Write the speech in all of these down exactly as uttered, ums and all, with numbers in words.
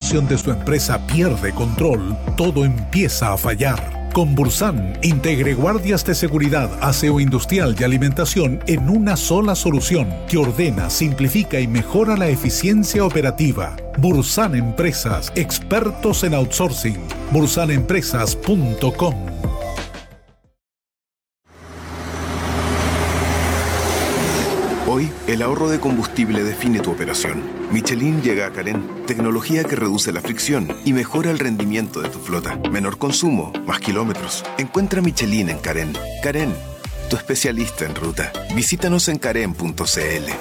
operación de su empresa pierde control, todo empieza a fallar. Con Bursan, integre guardias de seguridad, aseo industrial y alimentación en una sola solución que ordena, simplifica y mejora la eficiencia operativa. Bursan Empresas, expertos en outsourcing. bursan empresas punto com. Hoy, el ahorro de combustible define tu operación. Michelin llega a Carén, tecnología que reduce la fricción y mejora el rendimiento de tu flota. Menor consumo, más kilómetros. Encuentra Michelin en Carén. Carén, tu especialista en ruta. Visítanos en carén punto c l.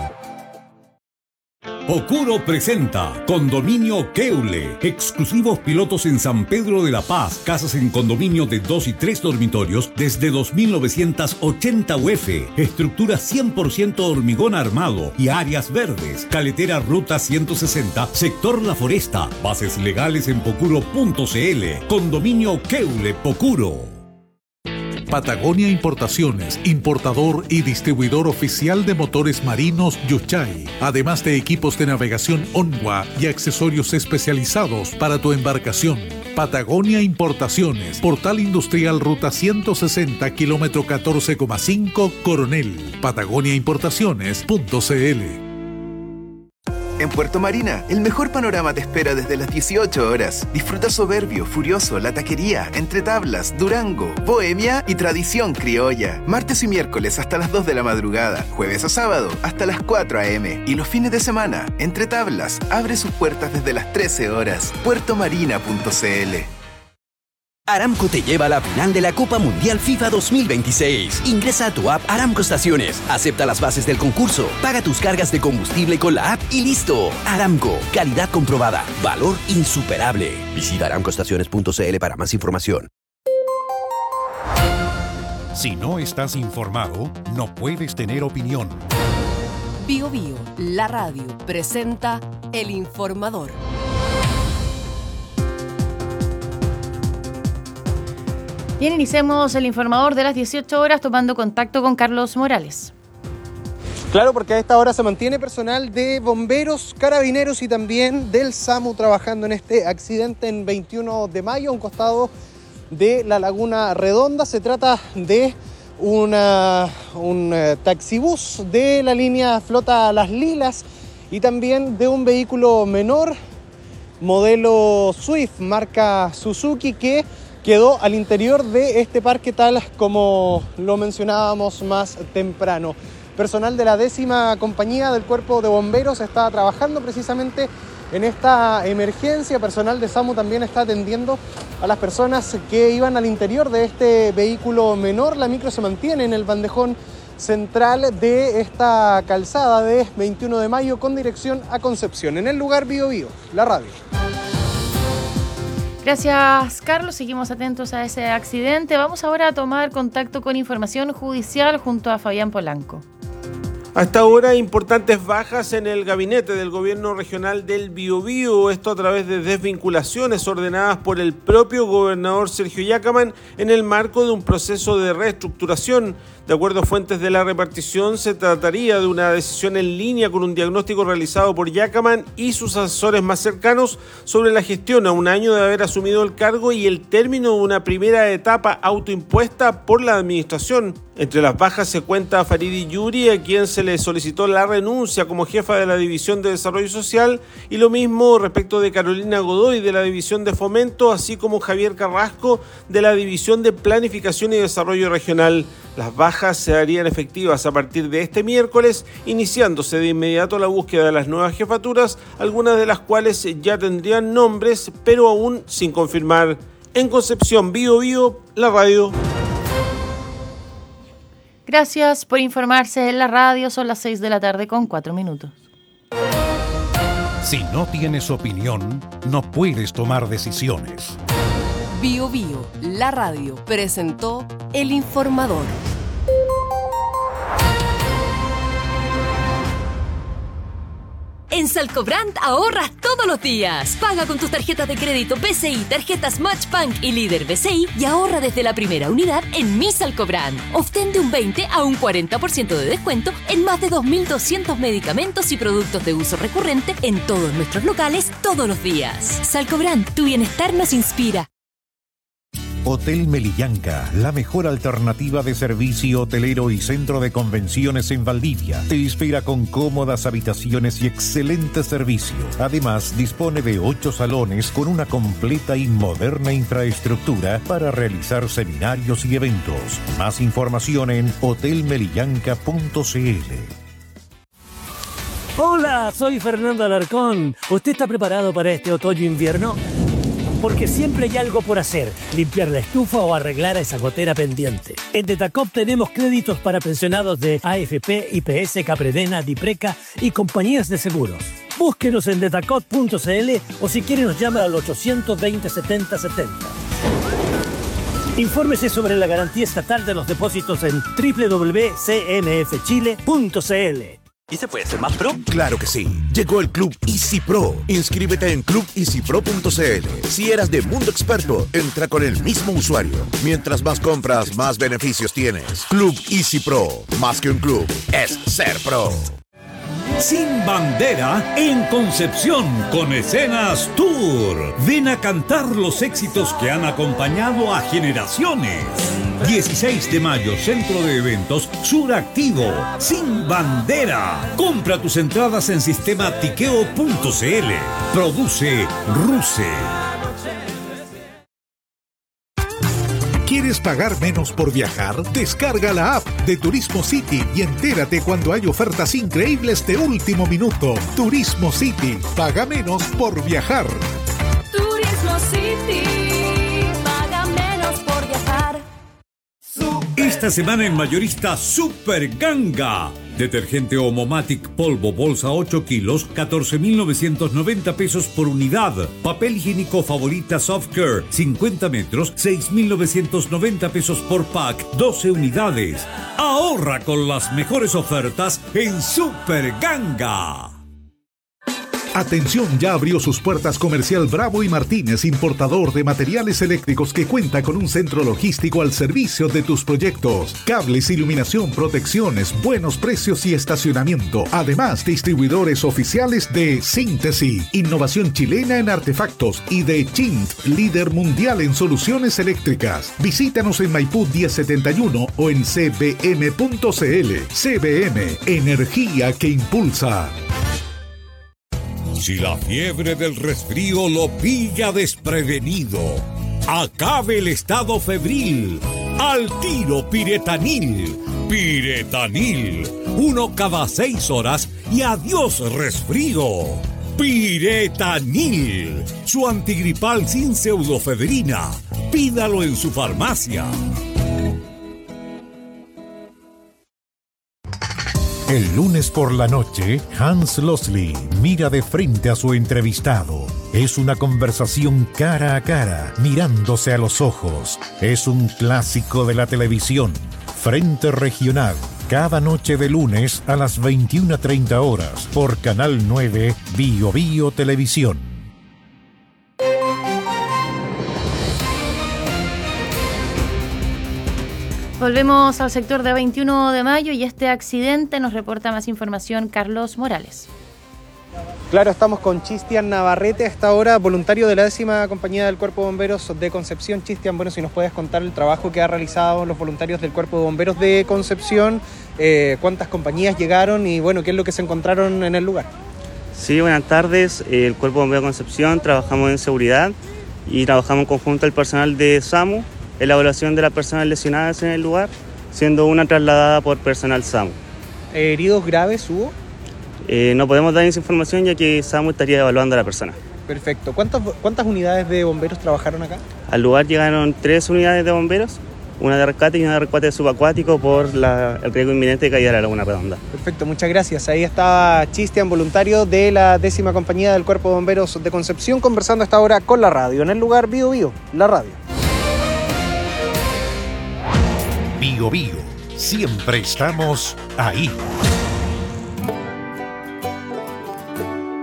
Pocuro presenta Condominio Keule. Exclusivos pilotos en San Pedro de la Paz. Casas en condominio de dos y tres dormitorios desde dos mil novecientos ochenta U F. Estructura cien por ciento hormigón armado y áreas verdes. Caletera Ruta ciento sesenta, sector La Foresta. Bases legales en pocuro punto c l. Condominio Keule Pocuro. Patagonia Importaciones, importador y distribuidor oficial de motores marinos Yuchay, además de equipos de navegación Onwa y accesorios especializados para tu embarcación. Patagonia Importaciones, Portal Industrial Ruta ciento sesenta, kilómetro catorce coma cinco, Coronel. patagonia importaciones punto c l. En Puerto Marina, el mejor panorama te espera desde las dieciocho horas. Disfruta Soberbio, Furioso, La Taquería, Entre Tablas, Durango, Bohemia y Tradición Criolla. Martes y miércoles hasta las dos de la madrugada. Jueves a sábado hasta las cuatro a m Y los fines de semana, Entre Tablas abre sus puertas desde las trece horas. puerto marina punto c l. Aramco te lleva a la final de la Copa Mundial FIFA dos mil veintiséis. Ingresa a tu app Aramco Estaciones, acepta las bases del concurso, paga tus cargas de combustible con la app y listo. Aramco, calidad comprobada, valor insuperable. Visita aramco estaciones punto c l para más información. Si no estás informado, no puedes tener opinión. Bio Bio, la radio, presenta El Informador. Bien, iniciemos el informador de las dieciocho horas tomando contacto con Carlos Morales. Claro, porque a esta hora se mantiene personal de bomberos, carabineros y también del SAMU trabajando en este accidente en veintiuno de mayo, a un costado de la Laguna Redonda. Se trata de una, un eh, taxibús de la línea Flota Las Lilas y también de un vehículo menor, modelo Swift, marca Suzuki, que quedó al interior de este parque tal como lo mencionábamos más temprano. Personal de la décima compañía del Cuerpo de Bomberos está trabajando precisamente en esta emergencia. Personal de SAMU también está atendiendo a las personas que iban al interior de este vehículo menor. La micro se mantiene en el bandejón central de esta calzada de veintiuno de mayo con dirección a Concepción. En el lugar Bio Bio, la radio. Gracias, Carlos. Seguimos atentos a ese accidente. Vamos ahora a tomar contacto con información judicial junto a Fabián Polanco. Hasta ahora, importantes bajas en el gabinete del gobierno regional del Biobío, esto a través de desvinculaciones ordenadas por el propio gobernador Sergio Yacamán en el marco de un proceso de reestructuración. De acuerdo a fuentes de la repartición, se trataría de una decisión en línea con un diagnóstico realizado por Yacamán y sus asesores más cercanos sobre la gestión a un año de haber asumido el cargo y el término de una primera etapa autoimpuesta por la administración. Entre las bajas se cuenta a Faridi Yuri, a quien se le solicitó la renuncia como jefa de la División de Desarrollo Social, y lo mismo respecto de Carolina Godoy de la División de Fomento, así como Javier Carrasco de la División de Planificación y Desarrollo Regional. Las bajas se harían efectivas a partir de este miércoles, iniciándose de inmediato la búsqueda de las nuevas jefaturas, algunas de las cuales ya tendrían nombres, pero aún sin confirmar. En Concepción, Bio Bio, la radio. Gracias por informarse en la radio. Son las seis de la tarde con cuatro minutos. Si no tienes opinión, no puedes tomar decisiones. Bio Bio, la radio, presentó El Informador. En Salcobrand ahorras todos los días. Paga con tus tarjetas de crédito B C I, tarjetas Matchbank y Líder B C I y ahorra desde la primera unidad en Mi Salcobrand. Obtén de un veinte a un cuarenta por ciento de descuento en más de dos mil doscientos medicamentos y productos de uso recurrente en todos nuestros locales todos los días. Salcobrand, tu bienestar nos inspira. Hotel Melillanca, la mejor alternativa de servicio hotelero y centro de convenciones en Valdivia. Te espera con cómodas habitaciones y excelente servicio. Además, dispone de ocho salones con una completa y moderna infraestructura para realizar seminarios y eventos. Más información en hotel melillanca punto c l. Hola, soy Fernando Alarcón. ¿Usted está preparado para este otoño-invierno? Porque siempre hay algo por hacer, limpiar la estufa o arreglar esa gotera pendiente. En Detacop tenemos créditos para pensionados de A F P, I P S, Capredena, Dipreca y compañías de seguros. Búsquenos en detacop punto c l o si quiere nos llama al ochocientos veinte setenta setenta. Infórmese sobre la garantía estatal de los depósitos en doble u doble u doble u punto c n f chile punto c l. ¿Y se puede ser más pro? Claro que sí. Llegó el Club Easy Pro. Inscríbete en club easy pro punto c l. Si eras de Mundo Experto, entra con el mismo usuario. Mientras más compras, más beneficios tienes. Club Easy Pro. Más que un club, es ser pro. Sin bandera en Concepción con Escenas Tour. Ven a cantar los éxitos que han acompañado a generaciones. dieciséis de mayo, Centro de Eventos Suractivo. Sin bandera. Compra tus entradas en sistema tiqueo punto c l. Produce Ruse. ¿Quieres pagar menos por viajar? Descarga la app de Turismo City y entérate cuando hay ofertas increíbles de último minuto. Turismo City. Paga menos por viajar. Turismo City. Paga menos por viajar. Esta semana en Mayorista Super Ganga. Detergente Omomatic polvo bolsa ocho kilos, catorce mil novecientos noventa pesos por unidad. Papel higiénico Favorita Soft Care, cincuenta metros, seis mil novecientos noventa pesos por pack, doce unidades. Ahorra con las mejores ofertas en Super Ganga. Atención, ya abrió sus puertas Comercial Bravo y Martínez, importador de materiales eléctricos que cuenta con un centro logístico al servicio de tus proyectos. Cables, iluminación, protecciones, buenos precios y estacionamiento. Además, distribuidores oficiales de Síntesi, innovación chilena en artefactos, y de Chint, líder mundial en soluciones eléctricas. Visítanos en Maipú diez setenta y uno o en c b m punto c l. C B M, energía que impulsa. Si la fiebre del resfrío lo pilla desprevenido, acabe el estado febril. Al tiro Piretanil. Piretanil. Uno cada seis horas y adiós resfrío. Piretanil. Su antigripal sin pseudofebrina. Pídalo en su farmacia. El lunes por la noche, Hans Losley mira de frente a su entrevistado. Es una conversación cara a cara, mirándose a los ojos. Es un clásico de la televisión. Frente Regional, cada noche de lunes a las veintiuna treinta horas, por Canal nueve, Bio Bio Televisión. Volvemos al sector de veintiuno de mayo y este accidente nos reporta más información Carlos Morales. Claro, estamos con Cristian Navarrete a esta hora, voluntario de la décima compañía del Cuerpo de Bomberos de Concepción. Cristian, bueno, si nos puedes contar el trabajo que ha realizado los voluntarios del Cuerpo de Bomberos de Concepción, eh, cuántas compañías llegaron y bueno, qué es lo que se encontraron en el lugar. Sí, buenas tardes. El Cuerpo de Bomberos de Concepción trabajamos en seguridad y trabajamos en conjunto el personal de SAMU en la evaluación de las personas lesionadas en el lugar, siendo una trasladada por personal SAMU. ¿Heridos graves hubo? Eh, no podemos dar esa información ya que SAMU estaría evaluando a la persona. Perfecto. ¿Cuántas, cuántas unidades de bomberos trabajaron acá? Al lugar llegaron tres unidades de bomberos, una de rescate y una de rescate subacuático por la, el riesgo inminente de caída de la Laguna Redonda. Perfecto, muchas gracias. Ahí estaba Cristian, voluntario de la décima compañía del Cuerpo de Bomberos de Concepción, conversando a esta hora con la radio. En el lugar Bio Bio, la radio. Bio Bio, siempre estamos ahí.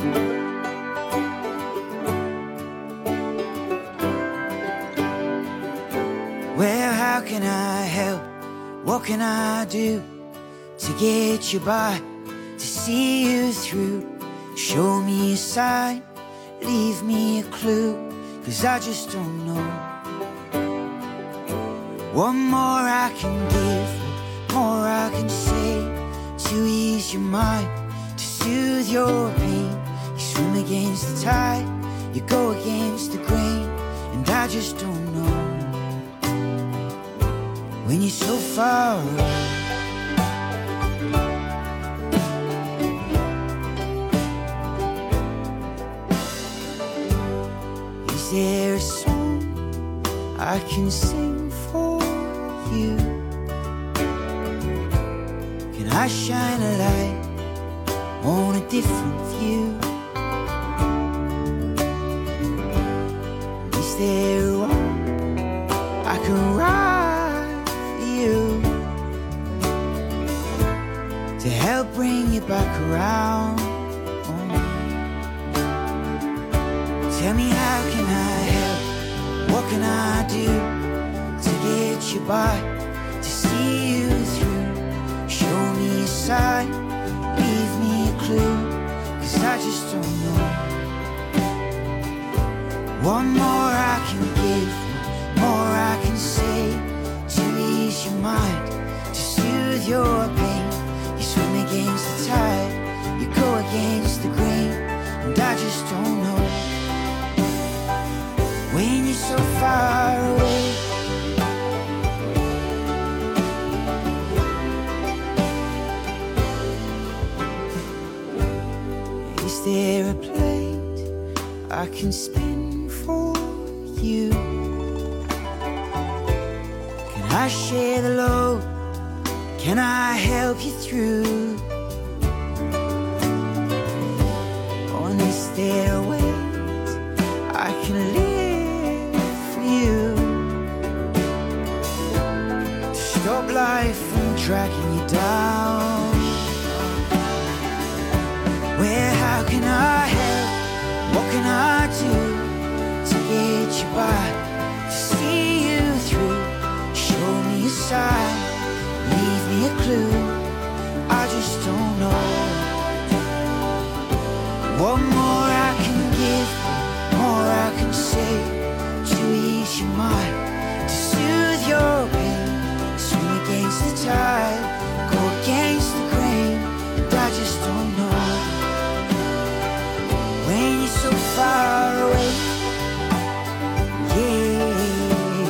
Well, how can I help? What can I do to get you by, to see you through? Show me a sign, leave me a clue, 'cause I just don't know. What more I can give, what more I can say, to ease your mind, to soothe your pain. You swim against the tide, you go against the grain, and I just don't know. When you're so far away, is there a song I can sing for you? Can I shine a light on a different view? Is there one I can write for you to help bring you back around? Oh. Tell me, how can I help? What can I do to get you by, to see you through? Show me a sign, leave me a clue, 'cause I just don't know. One more I can give, more I can say, to ease your mind, to soothe your pain. You swim against the tide, you go against the grain, and I just don't know. When you're so far away, is there a plate I can spin for you? Can I share the load? Can I help you through? Or is there a way I can live for you, to stop life from dragging you down? Well, how can I help? What can I do to get you by, to see you through? Show me a sign, leave me a clue, I just don't know. What more I can give, more I can say, to ease your mind, to soothe your pain. Swim against the tide, go against the grain, and I just don't know. When you're so far away, yeah.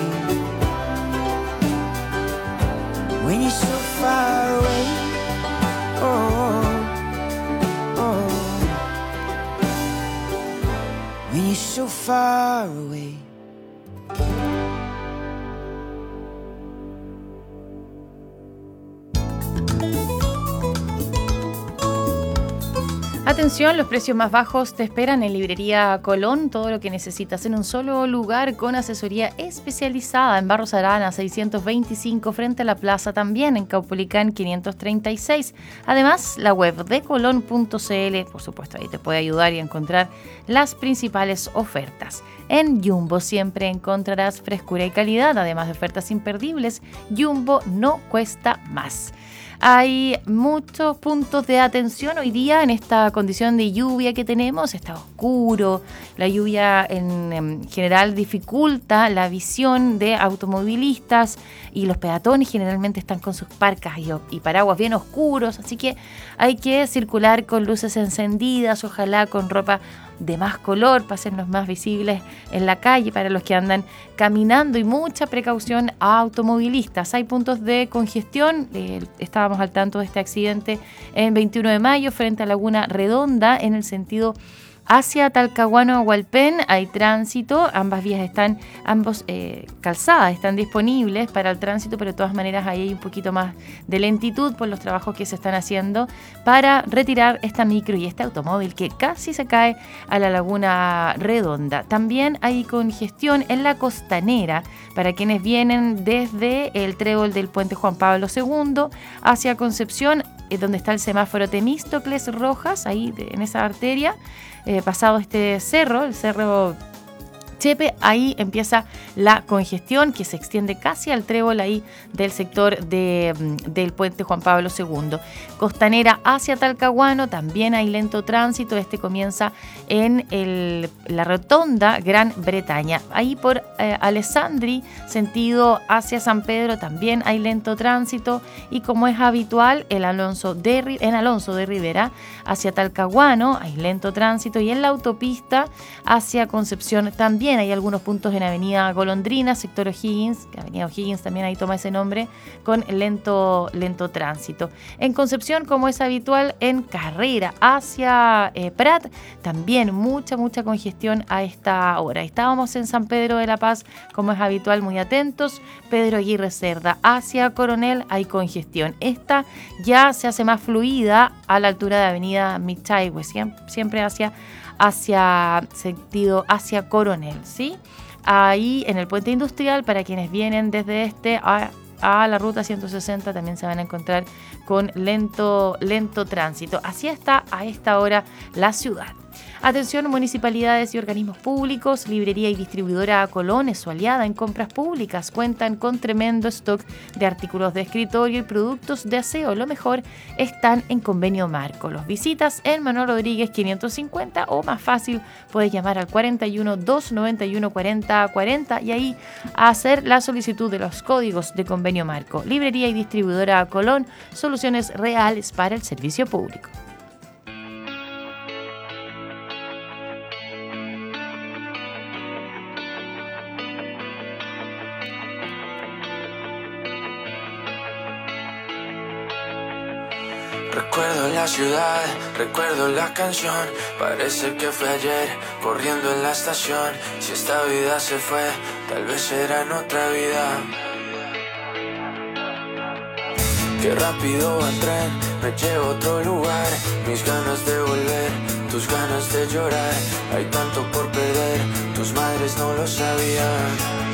When you're so far away, oh, oh. When you're so far away. Atención, los precios más bajos te esperan en Librería Colón. Todo lo que necesitas en un solo lugar, con asesoría especializada en Barros Arana seiscientos veinticinco frente a la plaza, también en Caupolicán quinientos treinta y seis. Además, la web de colón punto c l, por supuesto, ahí te puede ayudar y encontrar las principales ofertas. En Jumbo siempre encontrarás frescura y calidad, además de ofertas imperdibles. Jumbo no cuesta más. Hay muchos puntos de atención hoy día en esta condición de lluvia que tenemos. Está oscuro, la lluvia en, en general dificulta la visión de automovilistas y los peatones generalmente están con sus parcas y, y paraguas bien oscuros, así que hay que circular con luces encendidas, ojalá con ropa de más color para hacernos más visibles en la calle para los que andan caminando, y mucha precaución a automovilistas. Hay puntos de congestión, eh, estábamos al tanto de este accidente en veintiuno de mayo frente a Laguna Redonda en el sentido hacia Talcahuano, Hualpén. Hay tránsito, ambas vías están, ambos eh, calzadas están disponibles para el tránsito, pero de todas maneras ahí hay un poquito más de lentitud por los trabajos que se están haciendo para retirar esta micro y este automóvil que casi se cae a la Laguna Redonda. También hay congestión en la Costanera para quienes vienen desde el trébol del Puente Juan Pablo segundo hacia Concepción. eh, donde está el semáforo Temístocles Rojas, ahí de, en esa arteria, eh, pasado este cerro, el cerro Chepe, ahí empieza la congestión que se extiende casi al trébol ahí del sector de, del puente Juan Pablo segundo. Costanera hacia Talcahuano, también hay lento tránsito. Este comienza en el, la rotonda Gran Bretaña. Ahí por eh, Alessandri, sentido hacia San Pedro, también hay lento tránsito. Y como es habitual, el Alonso de, en Alonso de Rivera hacia Talcahuano hay lento tránsito. Y en la autopista hacia Concepción también hay algunos puntos en Avenida Golondrina, sector O'Higgins, que Avenida O'Higgins también ahí toma ese nombre, con lento, lento tránsito. En Concepción, como es habitual, en carrera hacia eh, Prat, también mucha, mucha congestión a esta hora. Estábamos en San Pedro de la Paz, como es habitual, muy atentos. Pedro Aguirre Cerda hacia Coronel hay congestión. Esta ya se hace más fluida a la altura de Avenida Michayhue, siempre hacia hacia sentido hacia Coronel, ¿sí? Ahí en el puente industrial, para quienes vienen desde este a, a la ruta ciento sesenta, también se van a encontrar con lento, lento tránsito. Así está a esta hora la ciudad. Atención, municipalidades y organismos públicos, librería y distribuidora Colón es su aliada en compras públicas. Cuentan con tremendo stock de artículos de escritorio y productos de aseo. Lo mejor, están en Convenio Marco. Los visitas en Manuel Rodríguez quinientos cincuenta o más fácil, puedes llamar al cuarenta y uno, doscientos noventa y uno, cuarenta cuarenta y ahí hacer la solicitud de los códigos de Convenio Marco. Librería y distribuidora Colón, soluciones reales para el servicio público. Recuerdo la ciudad, recuerdo la canción. Parece que fue ayer, corriendo en la estación. Si esta vida se fue, tal vez será en otra vida. Qué rápido va el tren, me lleva a otro lugar. Mis ganas de volver, tus ganas de llorar. Hay tanto por perder, tus madres no lo sabían.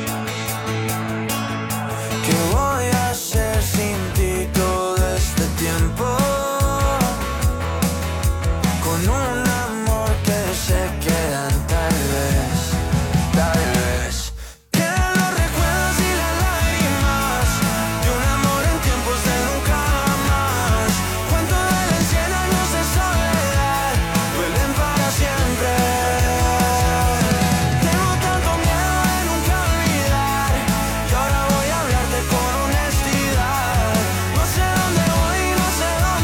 ¿Qué voy a hacer sin ti todo este tiempo? Con un amor que se quedan tal vez, tal vez. Quedan los recuerdos y las lágrimas de un amor en tiempos de nunca más. Cuánto duelen cien años de soledad, duelen para siempre. Tengo tanto miedo de nunca olvidar, y ahora voy a hablarte con honestidad. No sé dónde voy, no sé dónde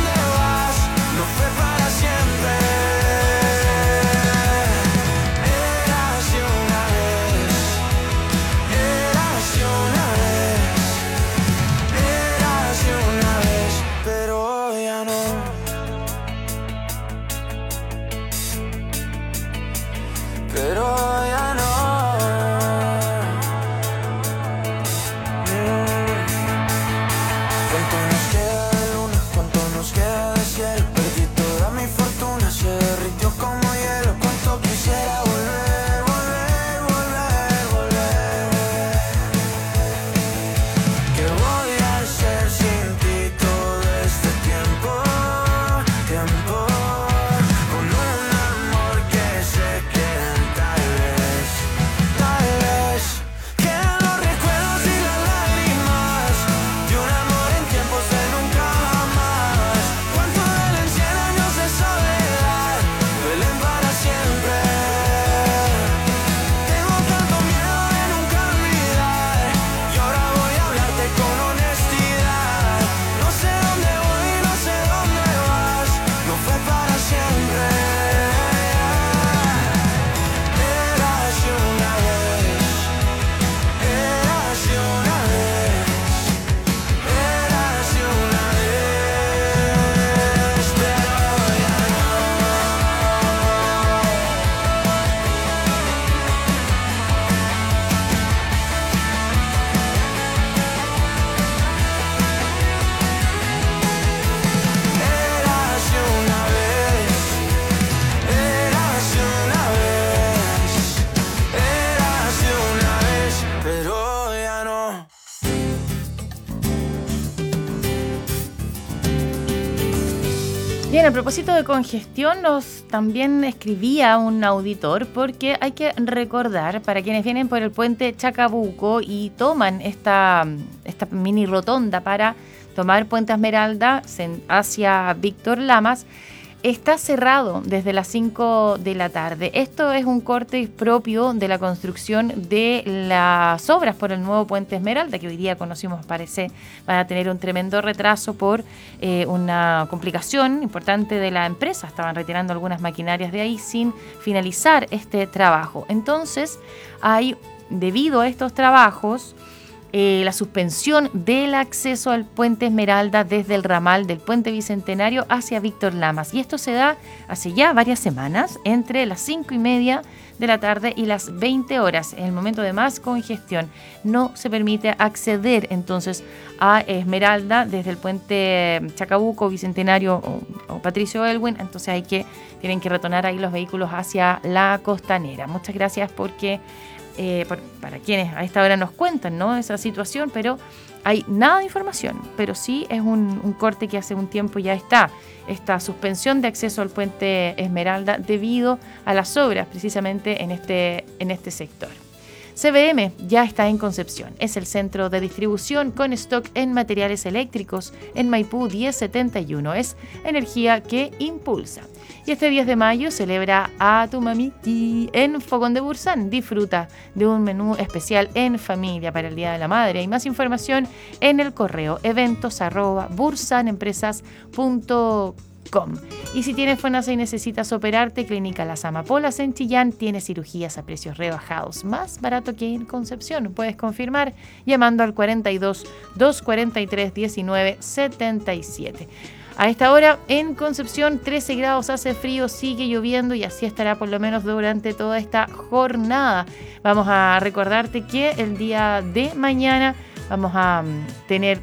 a propósito de congestión, nos también escribía un auditor, porque hay que recordar, para quienes vienen por el puente Chacabuco y toman esta, esta mini rotonda para tomar Puente Esmeralda hacia Víctor Lamas, está cerrado desde las cinco de la tarde. Esto es un corte propio de la construcción de las obras por el nuevo Puente Esmeralda, que hoy día conocimos, parece, van a tener un tremendo retraso por eh, una complicación importante de la empresa. Estaban retirando algunas maquinarias de ahí sin finalizar este trabajo. Entonces, hay, debido a estos trabajos, Eh, la suspensión del acceso al Puente Esmeralda desde el ramal del Puente Bicentenario hacia Víctor Lamas. Y esto se da hace ya varias semanas, entre las cinco y media de la tarde y las veinte horas, en el momento de más congestión. No se permite acceder entonces a Esmeralda desde el Puente Chacabuco, Bicentenario o, o Patricio Elwin. Entonces hay que, tienen que retornar ahí los vehículos hacia la costanera. Muchas gracias porque... Eh, por, para quienes a esta hora nos cuentan, ¿no?, esa situación, pero hay nada de información, pero sí es un, un corte que hace un tiempo ya está, esta suspensión de acceso al Puente Esmeralda debido a las obras precisamente en este, en este sector. C B M ya está en Concepción. Es el centro de distribución con stock en materiales eléctricos en Maipú diez setenta y uno. Es energía que impulsa. Y este diez de mayo celebra a tu mamiti en Fogón de Bursán. Disfruta de un menú especial en familia para el Día de la Madre. Hay más información en el correo eventos arroba bursanempresas punto com. Y si tienes FONASA y necesitas operarte, Clínica Las Amapolas en Chillán tiene cirugías a precios rebajados, más barato que en Concepción. Puedes confirmar llamando al cuarenta y dos, doscientos cuarenta y tres, diecinueve setenta y siete. A esta hora en Concepción trece grados, hace frío, sigue lloviendo y así estará por lo menos durante toda esta jornada. Vamos a recordarte que el día de mañana vamos a tener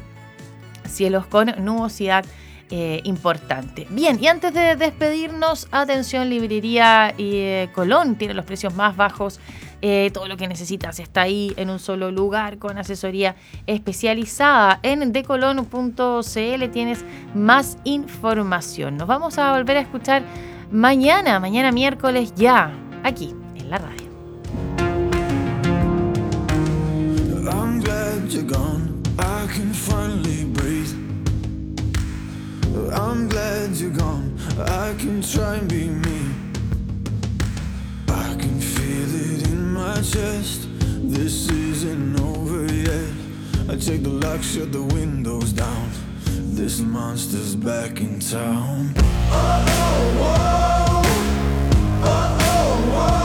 cielos con nubosidad Eh, importante. Bien, y antes de despedirnos, atención, Librería eh, Colón tiene los precios más bajos, eh, todo lo que necesitas está ahí en un solo lugar con asesoría especializada. En decolon punto c l tienes más información. Nos vamos a volver a escuchar mañana, mañana miércoles ya, aquí en la radio. I'm glad you're gone, I can finally breathe. I'm glad you're gone, I can try and be me. I can feel it in my chest, this isn't over yet. I check the lock, shut the windows down, this monster's back in town. Oh, oh, oh, oh, oh, oh.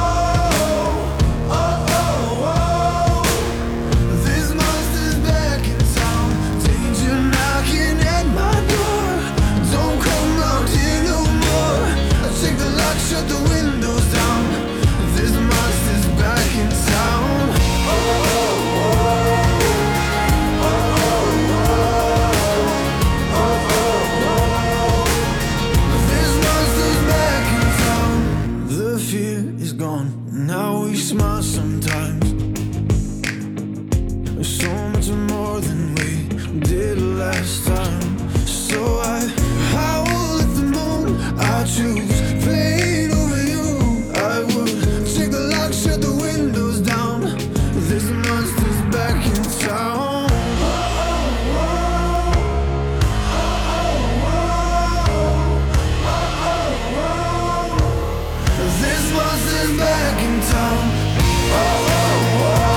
Shut the windows down, this monster's back in town. Oh, oh, oh, oh, oh, oh, oh. This monster's back in town. The fear is gone, now we smile sometimes. So much more than we did last time. So I howl at the moon, I choose pain over you. I would take the lock, shut the windows down. This monster's back in town. Oh, oh, oh. Oh, oh, oh. This monster's back in town. Oh, oh, oh.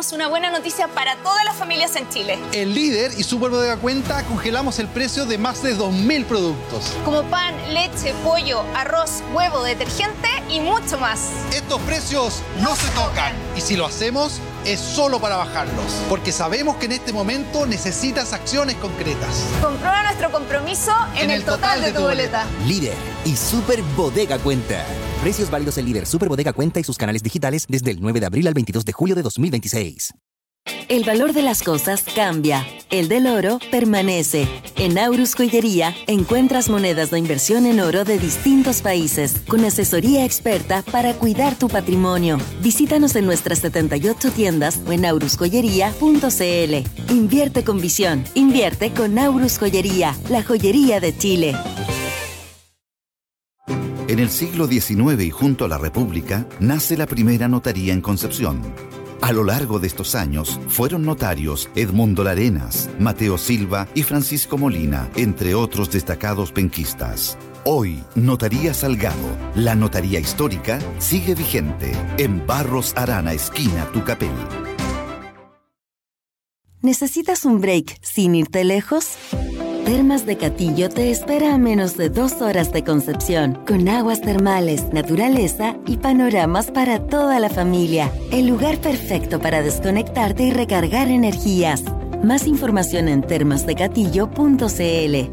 tenemos una buena noticia para todas las familias en Chile. En Líder y Superbodega Cuenta congelamos el precio de más de dos mil productos. Como pan, leche, pollo, arroz, huevo, detergente y mucho más. Estos precios no se tocan. Y si lo hacemos, es solo para bajarlos. Porque sabemos que en este momento necesitas acciones concretas. Comprueba nuestro compromiso en, en el, el total, total de, de tu boleta. boleta. Líder y Superbodega Cuenta. Precios válidos en Líder, Superbodega Cuenta y sus canales digitales desde el nueve de abril al veintidós de julio de dos mil veintiséis. El valor de las cosas cambia. El del oro permanece. En Aurus Joyería encuentras monedas de inversión en oro de distintos países, con asesoría experta para cuidar tu patrimonio. Visítanos en nuestras setenta y ocho tiendas o en aurus joyería punto c l. Invierte con visión. Invierte con Aurus Joyería, la joyería de Chile. En el siglo diecinueve y junto a la República, nace la primera notaría en Concepción. A lo largo de estos años, fueron notarios Edmundo Larenas, Mateo Silva y Francisco Molina, entre otros destacados penquistas. Hoy, Notaría Salgado, la notaría histórica, sigue vigente en Barros Arana, esquina Tucapel. ¿Necesitas un break sin irte lejos? Termas de Catillo te espera a menos de dos horas de Concepción, con aguas termales, naturaleza y panoramas para toda la familia. El lugar perfecto para desconectarte y recargar energías. Más información en termas de catillo punto c l.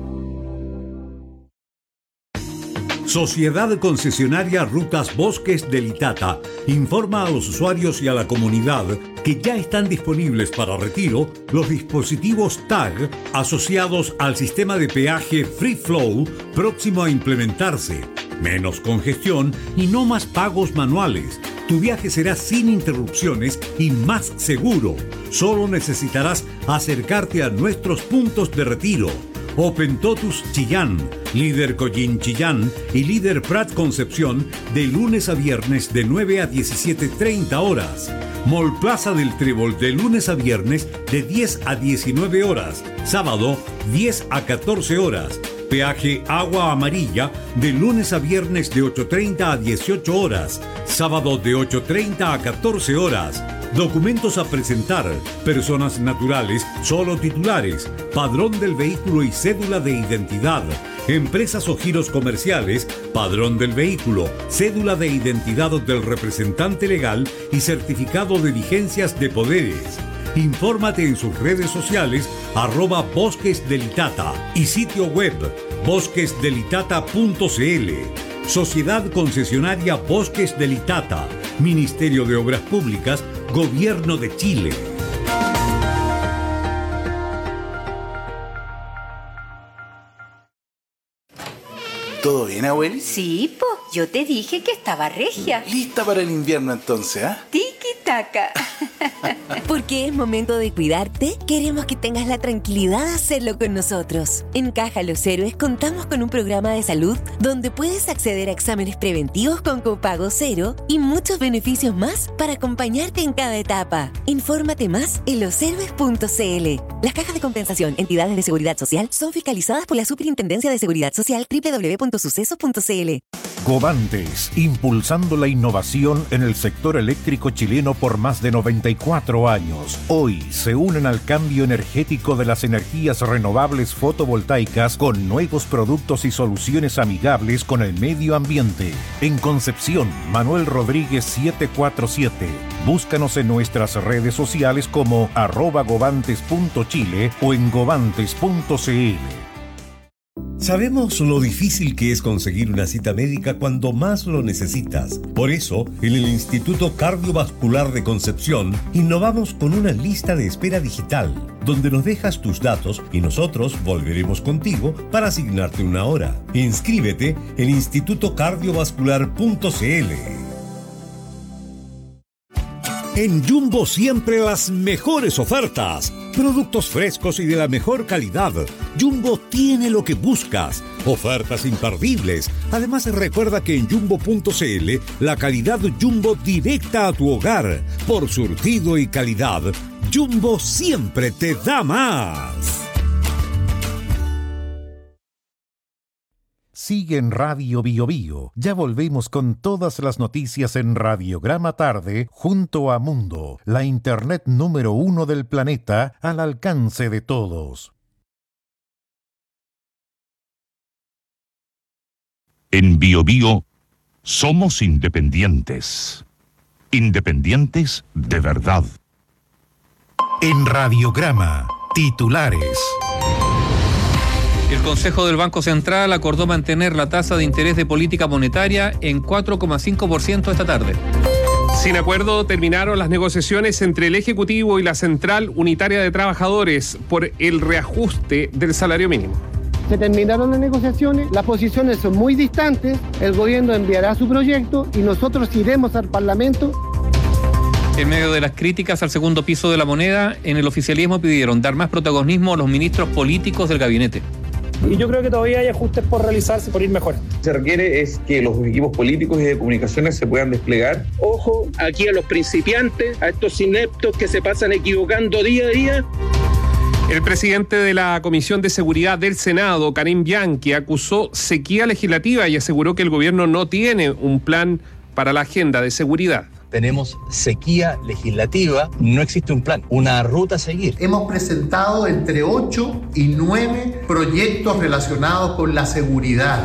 Sociedad Concesionaria Rutas Bosques del Itata informa a los usuarios y a la comunidad que ya están disponibles para retiro los dispositivos T A G asociados al sistema de peaje Free Flow próximo a implementarse. Menos congestión y no más pagos manuales. Tu viaje será sin interrupciones y más seguro. Solo necesitarás acercarte a nuestros puntos de retiro. Open Totus Chillán, Líder Collín Chillán y Líder Prat Concepción de lunes a viernes de nueve a diecisiete treinta horas. Mall Plaza del Trébol de lunes a viernes de diez a diecinueve horas. Sábado diez a catorce horas. Peaje Agua Amarilla de lunes a viernes de ocho treinta a dieciocho horas. Sábado de ocho treinta a catorce horas. Documentos a presentar. Personas naturales, solo titulares. Padrón del vehículo y cédula de identidad. Empresas o giros comerciales. Padrón del vehículo, cédula de identidad del representante legal y certificado de vigencias de poderes. Infórmate en sus redes sociales arroba Bosques del Itata y sitio web bosques del itata punto c l. Sociedad Concesionaria Bosques del Itata, Ministerio de Obras Públicas, Gobierno de Chile. ¿Todo bien, abueli? Sí, po. Yo te dije que estaba regia. Lista para el invierno entonces, ¿ah? ¿eh? Tiki-taka. Porque es momento de cuidarte, queremos que tengas la tranquilidad de hacerlo con nosotros. En Caja Los Héroes contamos con un programa de salud donde puedes acceder a exámenes preventivos con copago cero y muchos beneficios más para acompañarte en cada etapa. Infórmate más en los héroes punto c l. Las cajas de compensación, entidades de seguridad social, son fiscalizadas por la Superintendencia de Seguridad Social doble u doble u doble u punto sucesos punto c l. Covantes, impulsando la innovación en el sector eléctrico chileno por más de noventa y cuatro años. Hoy se unen al cambio energético de las energías renovables fotovoltaicas con nuevos productos y soluciones amigables con el medio ambiente. En Concepción, Manuel Rodríguez setecientos cuarenta y siete. Búscanos en nuestras redes sociales como arroba govantes punto chile o en govantes punto c l. Sabemos lo difícil que es conseguir una cita médica cuando más lo necesitas. Por eso, en el Instituto Cardiovascular de Concepción, innovamos con una lista de espera digital, donde nos dejas tus datos y nosotros volveremos contigo para asignarte una hora. Inscríbete en instituto cardiovascular punto c l. En Jumbo siempre las mejores ofertas. Productos frescos y de la mejor calidad. Jumbo tiene lo que buscas. Ofertas imperdibles. Además, recuerda que en jumbo punto c l la calidad Jumbo directa a tu hogar. Por surtido y calidad, Jumbo siempre te da más. Sigue en Radio Bio Bio. Ya volvemos con todas las noticias en Radiograma Tarde junto a Mundo, la internet número uno del planeta al alcance de todos. En Bio Bio somos independientes. Independientes de verdad. En Radiograma, titulares. El Consejo del Banco Central acordó mantener la tasa de interés de política monetaria en cuatro coma cinco por ciento esta tarde. Sin acuerdo terminaron las negociaciones entre el Ejecutivo y la Central Unitaria de Trabajadores por el reajuste del salario mínimo. Se terminaron las negociaciones, las posiciones son muy distantes, el gobierno enviará su proyecto y nosotros iremos al Parlamento. En medio de las críticas al segundo piso de la moneda, en el oficialismo pidieron dar más protagonismo a los ministros políticos del gabinete. Y yo creo que todavía hay ajustes por realizarse, por ir mejorando. Se requiere es que los equipos políticos y de comunicaciones se puedan desplegar. Ojo aquí a los principiantes, a estos ineptos que se pasan equivocando día a día. El presidente de la Comisión de Seguridad del Senado, Karim Bianchi, acusó sequía legislativa y aseguró que el gobierno no tiene un plan para la agenda de seguridad. Tenemos sequía legislativa, no existe un plan, una ruta a seguir. Hemos presentado entre ocho y nueve proyectos relacionados con la seguridad.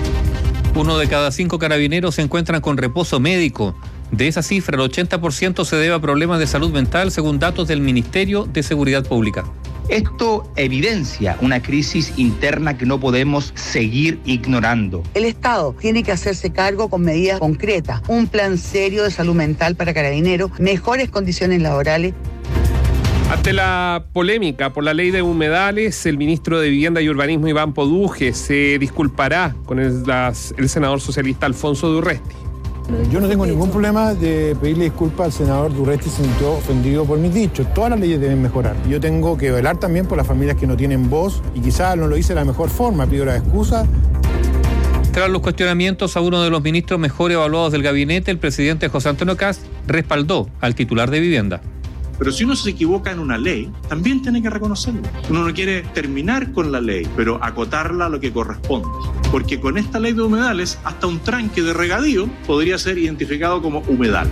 Uno de cada cinco carabineros se encuentran con reposo médico. De esa cifra, el ochenta por ciento se debe a problemas de salud mental, según datos del Ministerio de Seguridad Pública. Esto evidencia una crisis interna que no podemos seguir ignorando. El Estado tiene que hacerse cargo con medidas concretas, un plan serio de salud mental para carabineros, mejores condiciones laborales. Ante la polémica por la ley de humedales, el ministro de Vivienda y Urbanismo, Iván Poduje, se disculpará con el, las, el senador socialista Alfonso Durresti. Yo no tengo ningún problema de pedirle disculpas al senador Durresti si se sintió ofendido por mis dichos. Todas las leyes deben mejorar. Yo tengo que velar también por las familias que no tienen voz y quizás no lo hice de la mejor forma, pido la excusa. Tras los cuestionamientos a uno de los ministros mejor evaluados del gabinete, el presidente José Antonio Kast respaldó al titular de Vivienda. Pero si uno se equivoca en una ley, también tiene que reconocerlo. Uno no quiere terminar con la ley, pero acotarla a lo que corresponde. Porque con esta ley de humedales, hasta un tranque de regadío podría ser identificado como humedal.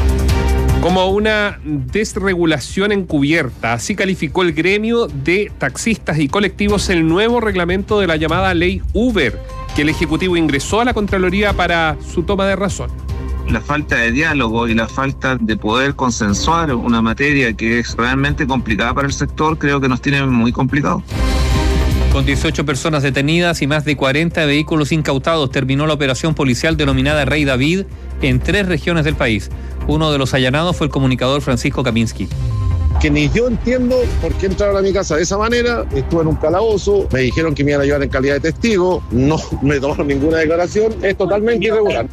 Como una desregulación encubierta, así calificó el gremio de taxistas y colectivos el nuevo reglamento de la llamada ley Uber, que el Ejecutivo ingresó a la Contraloría para su toma de razón. La falta de diálogo y la falta de poder consensuar una materia que es realmente complicada para el sector, creo que nos tiene muy complicados. Con dieciocho personas detenidas y más de cuarenta vehículos incautados, terminó la operación policial denominada Rey David en tres regiones del país. Uno de los allanados fue el comunicador Francisco Kaminsky. Que ni yo entiendo por qué entraron a mi casa de esa manera. Estuve en un calabozo, me dijeron que me iban a llevar en calidad de testigo, no me tomaron ninguna declaración, es totalmente irregular.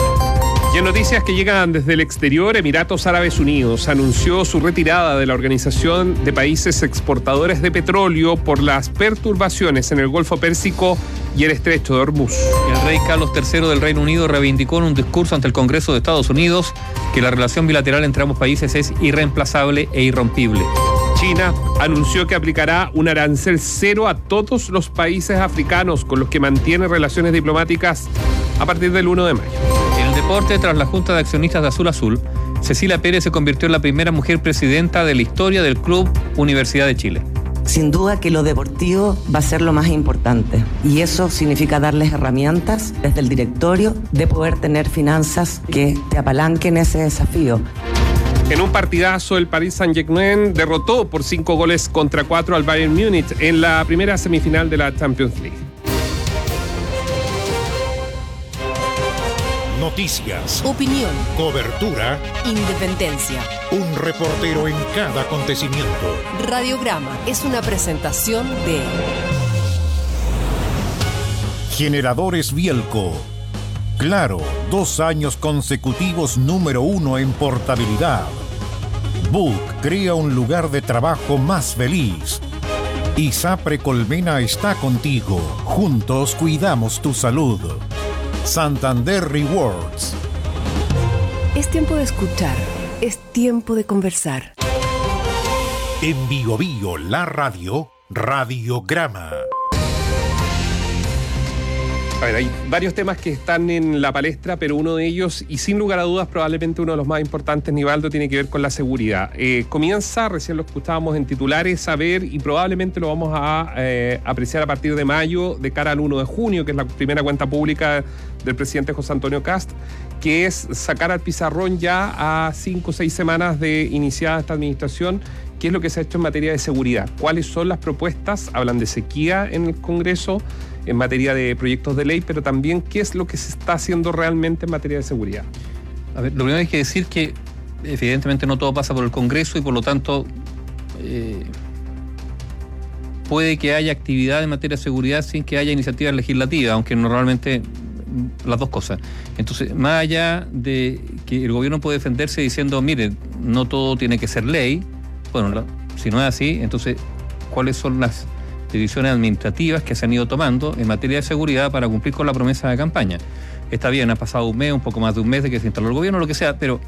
Y en noticias que llegan desde el exterior, Emiratos Árabes Unidos anunció su retirada de la Organización de Países Exportadores de Petróleo por las perturbaciones en el Golfo Pérsico y el Estrecho de Hormuz. El rey Carlos tercero del Reino Unido reivindicó en un discurso ante el Congreso de Estados Unidos que la relación bilateral entre ambos países es irreemplazable e irrompible. China anunció que aplicará un arancel cero a todos los países africanos con los que mantiene relaciones diplomáticas a partir del primero de mayo. En el deporte, tras la Junta de Accionistas de Azul Azul, Cecilia Pérez se convirtió en la primera mujer presidenta de la historia del Club Universidad de Chile. Sin duda que lo deportivo va a ser lo más importante y eso significa darles herramientas desde el directorio de poder tener finanzas que te apalanquen ese desafío. En un partidazo, el Paris Saint-Germain derrotó por cinco goles contra cuatro al Bayern Múnich en la primera semifinal de la Champions League. Noticias, opinión, cobertura, independencia. Un reportero en cada acontecimiento. Radiograma es una presentación de Generadores Bielco. Claro, dos años consecutivos número uno en portabilidad. Book crea un lugar de trabajo más feliz. ISAPRE Colmena está contigo. Juntos cuidamos tu salud. Santander Rewards. Es tiempo de escuchar, es tiempo de conversar. En Bio Bio, la radio, Radiograma. A ver, hay varios temas que están en la palestra, pero uno de ellos, y sin lugar a dudas probablemente uno de los más importantes, Nivaldo, tiene que ver con la seguridad. Eh, comienza, recién lo escuchábamos en titulares, a ver, y probablemente lo vamos a eh, apreciar a partir de mayo, de cara al uno de junio, que es la primera cuenta pública del presidente José Antonio Kast, que es sacar al pizarrón ya a cinco o seis semanas de iniciada esta administración, qué es lo que se ha hecho en materia de seguridad, cuáles son las propuestas, hablan de sequía en el Congreso, en materia de proyectos de ley, pero también qué es lo que se está haciendo realmente en materia de seguridad. A ver, lo primero hay que decir que evidentemente no todo pasa por el Congreso y por lo tanto eh, puede que haya actividad en materia de seguridad sin que haya iniciativas legislativas, aunque normalmente las dos cosas. Entonces, más allá de que el gobierno puede defenderse diciendo, mire, no todo tiene que ser ley, bueno, la, si no es así, entonces, ¿cuáles son las decisiones administrativas que se han ido tomando en materia de seguridad para cumplir con la promesa de campaña? Está bien, ha pasado un mes, un poco más de un mes de que se instaló el gobierno, lo que sea, pero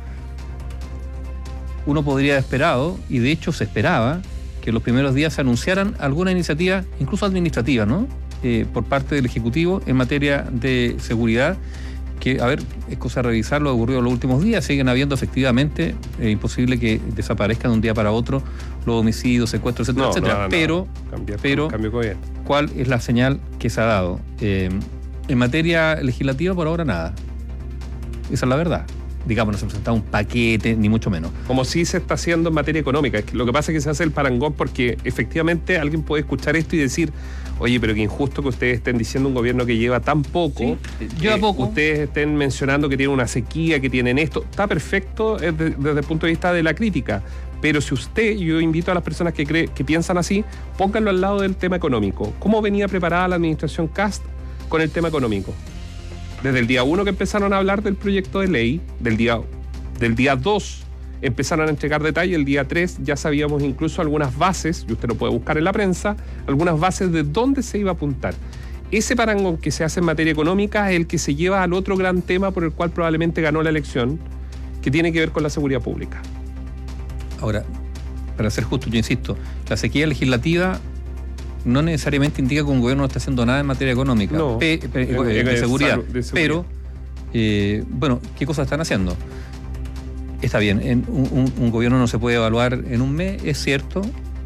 uno podría haber esperado, y de hecho se esperaba, que en los primeros días se anunciaran alguna iniciativa, incluso administrativa, ¿no? Eh, por parte del Ejecutivo en materia de seguridad, que, a ver, es cosa de revisar lo ocurrido en los últimos días, siguen habiendo efectivamente, es eh, imposible que desaparezcan de un día para otro los homicidios, secuestros, etcétera, no, etcétera. No, no, pero, cambiar, pero ¿cuál es la señal que se ha dado? Eh, en materia legislativa, por ahora nada. Esa es la verdad. Digamos, no se ha presentado un paquete, ni mucho menos. Como sí se está haciendo en materia económica. Es que lo que pasa es que se hace el parangón porque efectivamente alguien puede escuchar esto y decir, oye, pero qué injusto que ustedes estén diciendo un gobierno que lleva tan poco. Sí, lleva eh, poco. Ustedes estén mencionando que tienen una sequía, que tienen esto. Está perfecto desde, desde el punto de vista de la crítica. Pero si usted, yo invito a las personas que, cree, que piensan así, pónganlo al lado del tema económico. ¿Cómo venía preparada la administración Kast con el tema económico? Desde el día uno que empezaron a hablar del proyecto de ley, del día del día dos empezaron a entregar detalles, el día tres ya sabíamos incluso algunas bases, y usted lo puede buscar en la prensa, algunas bases de dónde se iba a apuntar. Ese parangón que se hace en materia económica es el que se lleva al otro gran tema por el cual probablemente ganó la elección, que tiene que ver con la seguridad pública. Ahora, para ser justo, yo insisto, la sequía legislativa no necesariamente indica que un gobierno no está haciendo nada en materia económica, no, pe, pe, de, de, de, seguridad. de seguridad, pero, eh, bueno, ¿qué cosas están haciendo? Está bien, en un, un, un gobierno no se puede evaluar en un mes, es cierto,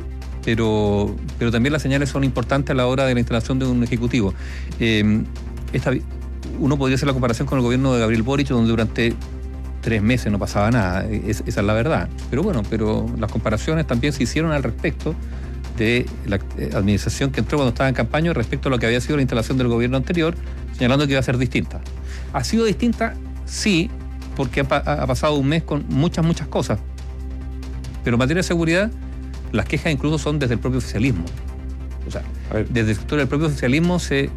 pero, pero también las señales son importantes a la hora de la instalación de un ejecutivo. Eh, esta, uno podría hacer la comparación con el gobierno de Gabriel Boric, donde durante tres meses no pasaba nada, es, esa es la verdad. Pero bueno, pero las comparaciones también se hicieron al respecto de la administración que entró cuando estaba en campaña respecto a lo que había sido la instalación del gobierno anterior, señalando que iba a ser distinta. ¿Ha sido distinta? Sí, porque ha, ha pasado un mes con muchas, muchas cosas. Pero en materia de seguridad, las quejas incluso son desde el propio oficialismo. O sea, desde el sector del propio oficialismo se,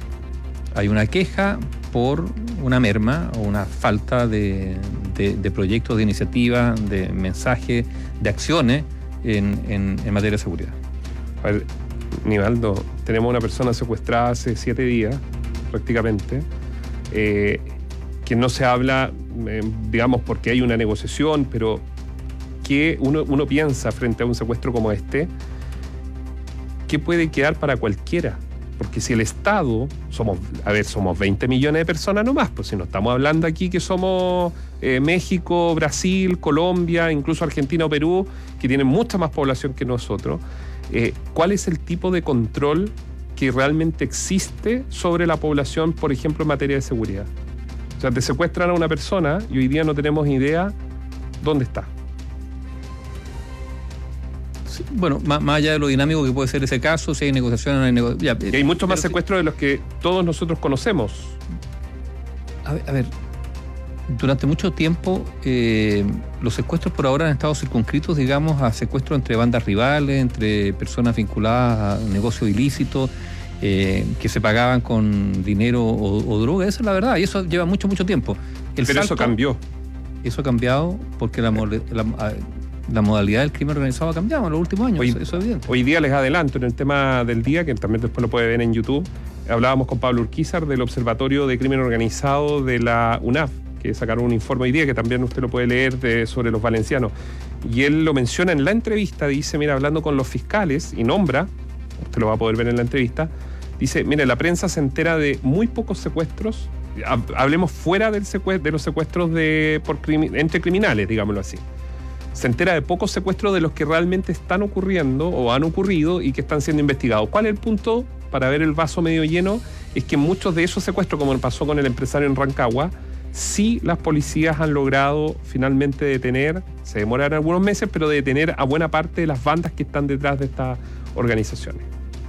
hay una queja por una merma o una falta de, de, de proyectos, de iniciativas, de mensajes, de acciones en, en, en materia de seguridad. A ver, Nivaldo, tenemos una persona secuestrada hace siete días, prácticamente, eh, que no se habla, eh, digamos, porque hay una negociación, pero que uno, uno piensa frente a un secuestro como este, ¿qué puede quedar para cualquiera? Porque si el Estado, somos, a ver, somos veinte millones de personas nomás, pues si no estamos hablando aquí que somos eh, México, Brasil, Colombia, incluso Argentina o Perú, que tienen mucha más población que nosotros, eh, ¿cuál es el tipo de control que realmente existe sobre la población, por ejemplo, en materia de seguridad? O sea, te secuestran a una persona y hoy día no tenemos idea dónde está. Bueno, más, más allá de lo dinámico que puede ser ese caso, si hay negociaciones, no hay negociaciones. Y hay muchos más secuestros de los que todos nosotros conocemos. A ver, a ver durante mucho tiempo eh, los secuestros por ahora han estado circunscritos, digamos, a secuestros entre bandas rivales, entre personas vinculadas a negocios ilícitos, eh, que se pagaban con dinero o, o droga. Esa es la verdad, y eso lleva mucho, mucho tiempo. El Pero salto, eso cambió. Eso ha cambiado porque la... la La modalidad del crimen organizado ha cambiado en los últimos años, hoy, eso, eso es evidente. Hoy día les adelanto en el tema del día, que también después lo puede ver en YouTube, hablábamos con Pablo Urquizar del Observatorio de Crimen Organizado de la U N A F, que sacaron un informe hoy día, que también usted lo puede leer de, sobre los valencianos. Y él lo menciona en la entrevista, dice, mira, hablando con los fiscales, y nombra, usted lo va a poder ver en la entrevista, Dice, mire, la prensa se entera de muy pocos secuestros, hablemos fuera del secuest- de los secuestros de, por crimi- entre criminales, digámoslo así. Se entera de pocos secuestros de los que realmente están ocurriendo o han ocurrido y que están siendo investigados. ¿Cuál es el punto para ver el vaso medio lleno? Es que muchos de esos secuestros, como pasó con el empresario en Rancagua, sí las policías han logrado finalmente detener, se demoraron algunos meses, pero detener a buena parte de las bandas que están detrás de estas organizaciones.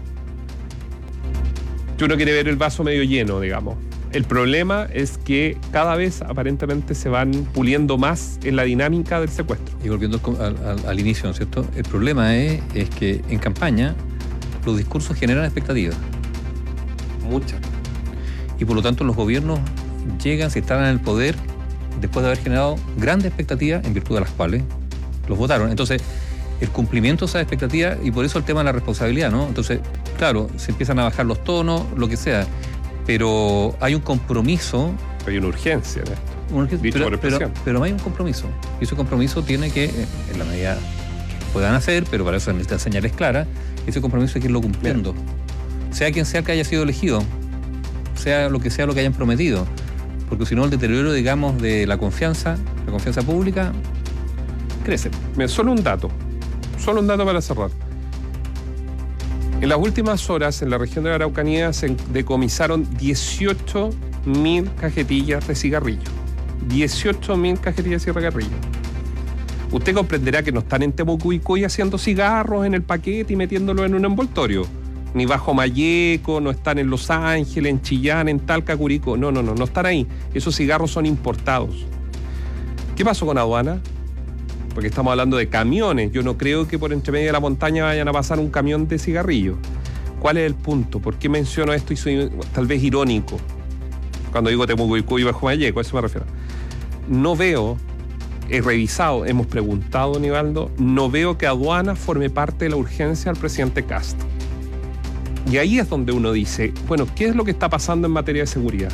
Que uno quiere ver el vaso medio lleno, digamos. El problema es que cada vez aparentemente se van puliendo más en la dinámica del secuestro. Y volviendo al, al, al inicio, ¿no es cierto? El problema es, es que en campaña los discursos generan expectativas. Muchas. Y por lo tanto los gobiernos llegan, se instalan en el poder después de haber generado grandes expectativas en virtud de las cuales los votaron. Entonces, el cumplimiento de esas expectativas, y por eso el tema de la responsabilidad, ¿no? Entonces, claro, se empiezan a bajar los tonos, lo que sea, pero hay un compromiso. Hay una urgencia en esto. Una urgencia, Dicho pero, por pero, expresión. pero hay un compromiso. Y ese compromiso tiene que, en la medida que puedan hacer, pero para eso necesitan señales claras, ese compromiso hay que irlo cumpliendo. Bien. Sea quien sea que haya sido elegido, sea lo que sea lo que hayan prometido. Porque si no, el deterioro, digamos, de la confianza, la confianza pública, crece. Mira, solo un dato. Solo un dato para cerrar. En las últimas horas, en la región de la Araucanía, se decomisaron dieciocho mil cajetillas de cigarrillo. dieciocho mil cajetillas de cigarrillo. Usted comprenderá que no están en Temucuicuy haciendo cigarros en el paquete y metiéndolo en un envoltorio. Ni bajo Malleco, no están en Los Ángeles, en Chillán, en Talca, Curicó. No, no, no, no están ahí. Esos cigarros son importados. ¿Qué pasó con aduana? Porque estamos hablando de camiones. Yo no creo que por entre medio de la montaña vayan a pasar un camión de cigarrillos. ¿Cuál es el punto? ¿Por qué menciono esto y soy tal vez irónico? Cuando digo Temucuicuy y bajo Malleco, a eso me refiero. No veo, he revisado, hemos preguntado, Nivaldo, no veo que aduana forme parte de la urgencia del presidente Castro. Y ahí es donde uno dice, bueno, ¿qué es lo que está pasando en materia de seguridad?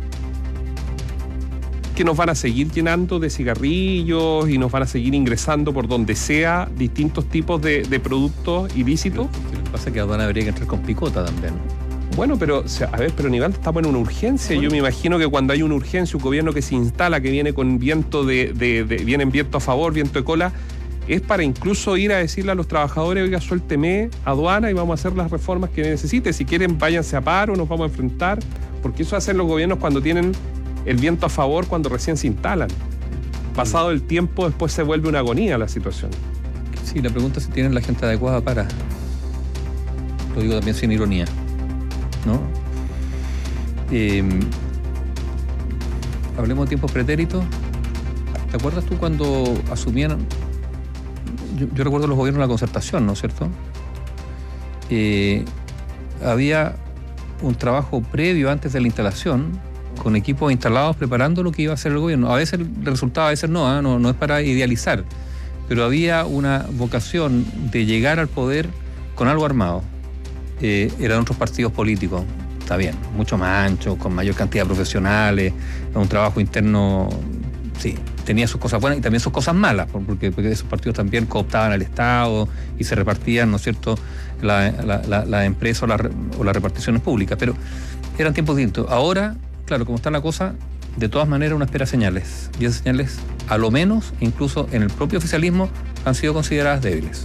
Que nos van a seguir llenando de cigarrillos y nos van a seguir ingresando por donde sea distintos tipos de, de productos ilícitos. Lo que pasa es que aduana habría que entrar con picota también. Bueno, pero, o sea, a ver, pero Nivaldo, estamos en una urgencia. Bueno. Yo me imagino que cuando hay una urgencia, un gobierno que se instala, que viene con viento de, de, de viene en viento a favor, viento de cola, es para incluso ir a decirle a los trabajadores, oiga, suélteme aduana y vamos a hacer las reformas que necesite. Si quieren, váyanse a paro, nos vamos a enfrentar, porque eso hacen los gobiernos cuando tienen el viento a favor, cuando recién se instalan. Pasado el tiempo, después se vuelve una agonía la situación. Sí, la pregunta es si tienen la gente adecuada para. Lo digo también sin ironía, ¿no? Eh, hablemos de tiempos pretéritos. ¿Te acuerdas tú cuando asumían? Yo, yo recuerdo los gobiernos de la concertación, ¿no es cierto? Eh, había un trabajo previo antes de la instalación, con equipos instalados preparando lo que iba a hacer el gobierno. A veces el resultado, a veces no, ¿eh? no, no es para idealizar, pero había una vocación de llegar al poder con algo armado. Eh, eran otros partidos políticos, está bien, mucho más ancho, con mayor cantidad de profesionales, un trabajo interno, sí, tenía sus cosas buenas y también sus cosas malas, porque, porque esos partidos también cooptaban al Estado y se repartían, ¿no es cierto?, la, la, la, la empresa o, la, o las reparticiones públicas, pero eran tiempos distintos. Ahora, claro, como está la cosa, de todas maneras uno espera señales, y esas señales, a lo menos, incluso en el propio oficialismo, han sido consideradas débiles.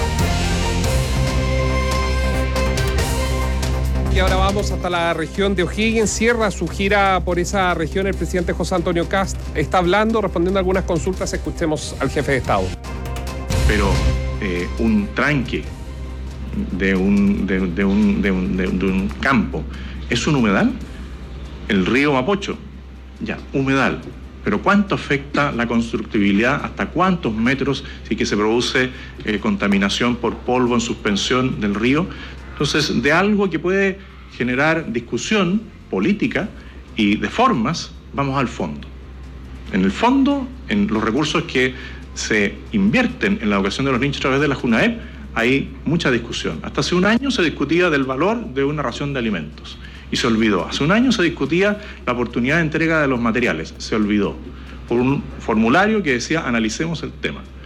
Y ahora vamos hasta la región de O'Higgins. Cierra su gira por esa región el presidente José Antonio Kast. Está hablando, respondiendo a algunas consultas. Escuchemos al jefe de Estado. Pero eh, un tranque de un, de, de, un, de, un, de, un, de un campo es un humedal. El río Mapocho, ya, humedal. Pero ¿cuánto afecta la constructibilidad? ¿Hasta cuántos metros si que se produce eh, contaminación por polvo en suspensión del río? Entonces, de algo que puede generar discusión política y de formas, vamos al fondo. En el fondo, en los recursos que se invierten en la educación de los niños a través de la JUNAEP, hay mucha discusión. Hasta hace un año se discutía del valor de una ración de alimentos y se olvidó. Hace un año se discutía la oportunidad de entrega de los materiales, se olvidó. Por un formulario que decía, analicemos el tema.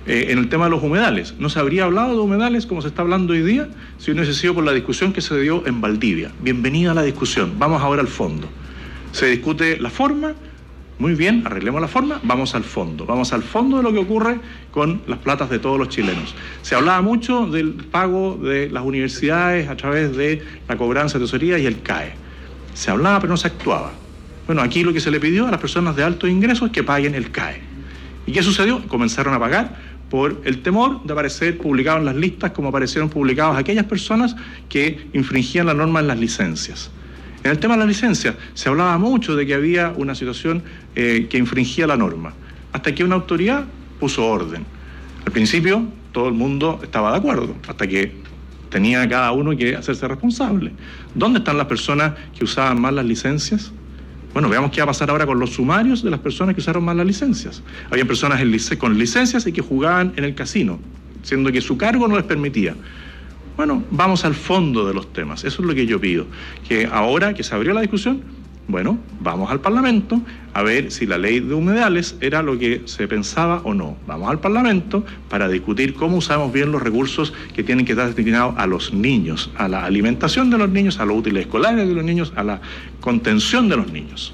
Eh, en el tema de los humedales, no se habría hablado de humedales como se está hablando hoy día si no hubiese sido por la discusión que se dio en Valdivia. Bienvenida a la discusión, vamos ahora al fondo. Se discute la forma, muy bien, arreglemos la forma, vamos al fondo. Vamos al fondo de lo que ocurre con las platas de todos los chilenos. Se hablaba mucho del pago de las universidades a través de la cobranza de tesorería y el C A E. Se hablaba pero no se actuaba. Bueno, aquí lo que se le pidió a las personas de altos ingresos es que paguen el C A E. ¿Y qué sucedió? Comenzaron a pagar por el temor de aparecer publicados en las listas como aparecieron publicados aquellas personas que infringían la norma en las licencias. En el tema de las licencias se hablaba mucho de que había una situación eh, que infringía la norma, hasta que una autoridad puso orden. Al principio todo el mundo estaba de acuerdo, hasta que tenía cada uno que hacerse responsable. ¿Dónde están las personas que usaban mal las licencias? Bueno, veamos qué va a pasar ahora con los sumarios de las personas que usaron mal las licencias. Había personas en lic- con licencias y que jugaban en el casino, siendo que su cargo no les permitía. Bueno, vamos al fondo de los temas. Eso es lo que yo pido. Que ahora que se abrió la discusión, bueno, vamos al Parlamento a ver si la ley de humedales era lo que se pensaba o no. Vamos al Parlamento para discutir cómo usamos bien los recursos que tienen que estar destinados a los niños, a la alimentación de los niños, a los útiles escolares de los niños, a la contención de los niños.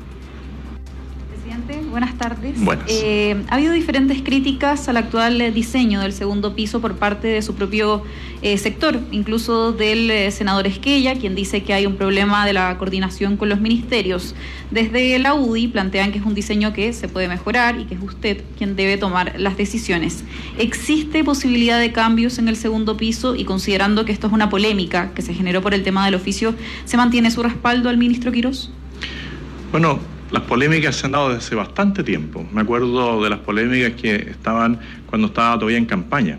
Buenas tardes. Buenas. Eh, ha habido diferentes críticas al actual eh, diseño del segundo piso por parte de su propio eh, sector, incluso del eh, senador Esquella, quien dice que hay un problema de la coordinación con los ministerios. Desde la U D I plantean que es un diseño que se puede mejorar y que es usted quien debe tomar las decisiones. ¿Existe posibilidad de cambios en el segundo piso y considerando que esto es una polémica que se generó por el tema del oficio, ¿se mantiene su respaldo al ministro Quirós? Bueno, las polémicas se han dado desde hace bastante tiempo. Me acuerdo de las polémicas que estaban cuando estaba todavía en campaña.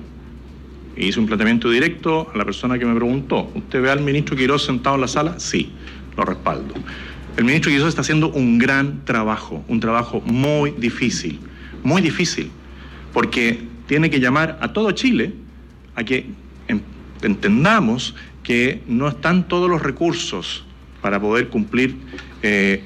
E hice un planteamiento directo a la persona que me preguntó. ¿Usted ve al ministro Quirós sentado en la sala? Sí, lo respaldo. El ministro Quirós está haciendo un gran trabajo, un trabajo muy difícil, muy difícil, porque tiene que llamar a todo Chile a que entendamos que no están todos los recursos para poder cumplir eh,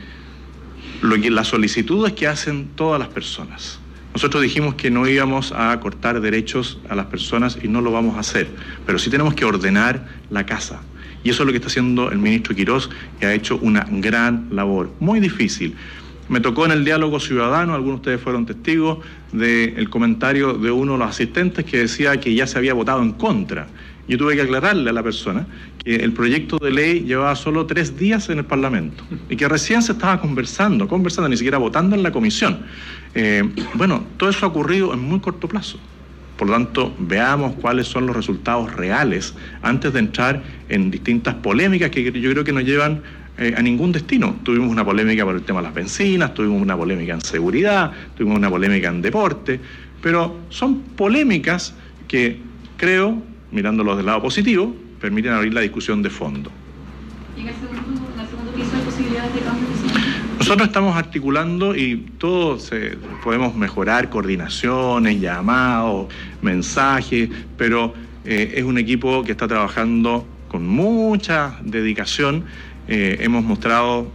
Lo que, las solicitudes que hacen todas las personas. Nosotros dijimos que no íbamos a cortar derechos a las personas y no lo vamos a hacer, pero sí tenemos que ordenar la casa. Y eso es lo que está haciendo el ministro Quirós, que ha hecho una gran labor, muy difícil. Me tocó en el diálogo ciudadano, algunos de ustedes fueron testigos del comentario de uno de los asistentes que decía que ya se había votado en contra. Yo tuve que aclararle a la persona que el proyecto de ley llevaba solo tres días en el Parlamento y que recién se estaba conversando, conversando, ni siquiera votando en la comisión. Eh, bueno, todo eso ha ocurrido en muy corto plazo. Por lo tanto, veamos cuáles son los resultados reales antes de entrar en distintas polémicas que yo creo que no llevan eh, a ningún destino. Tuvimos una polémica por el tema de las bencinas, tuvimos una polémica en seguridad, tuvimos una polémica en deporte, pero son polémicas que creo, mirándolos del lado positivo, permiten abrir la discusión de fondo. ¿Y en el segundo, en el segundo piso hay posibilidades de cambio? Nosotros estamos articulando y todos se, podemos mejorar coordinaciones, llamados, mensajes, pero eh, es un equipo que está trabajando con mucha dedicación. Eh, hemos mostrado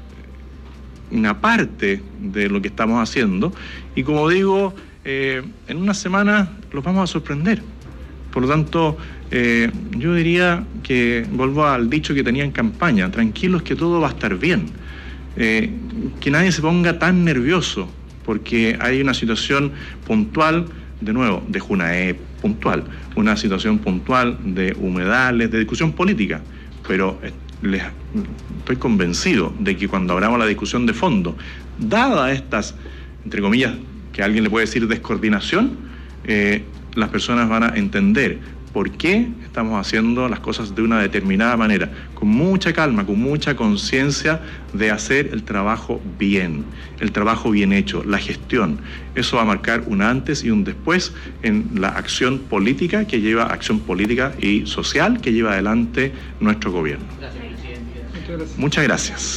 una parte de lo que estamos haciendo y, como digo, eh, en una semana los vamos a sorprender. Por lo tanto, eh, yo diría que, vuelvo al dicho que tenía en campaña, tranquilos que todo va a estar bien. Eh, que nadie se ponga tan nervioso, porque hay una situación puntual, de nuevo, de Junaep puntual, una situación puntual de humedales, de discusión política, pero les, estoy convencido de que cuando abramos la discusión de fondo, dada estas, entre comillas, que alguien le puede decir descoordinación, eh, las personas van a entender por qué estamos haciendo las cosas de una determinada manera, con mucha calma, con mucha conciencia de hacer el trabajo bien, el trabajo bien hecho, la gestión. Eso va a marcar un antes y un después en la acción política que lleva, acción política y social que lleva adelante nuestro gobierno. Gracias, presidente. Muchas gracias.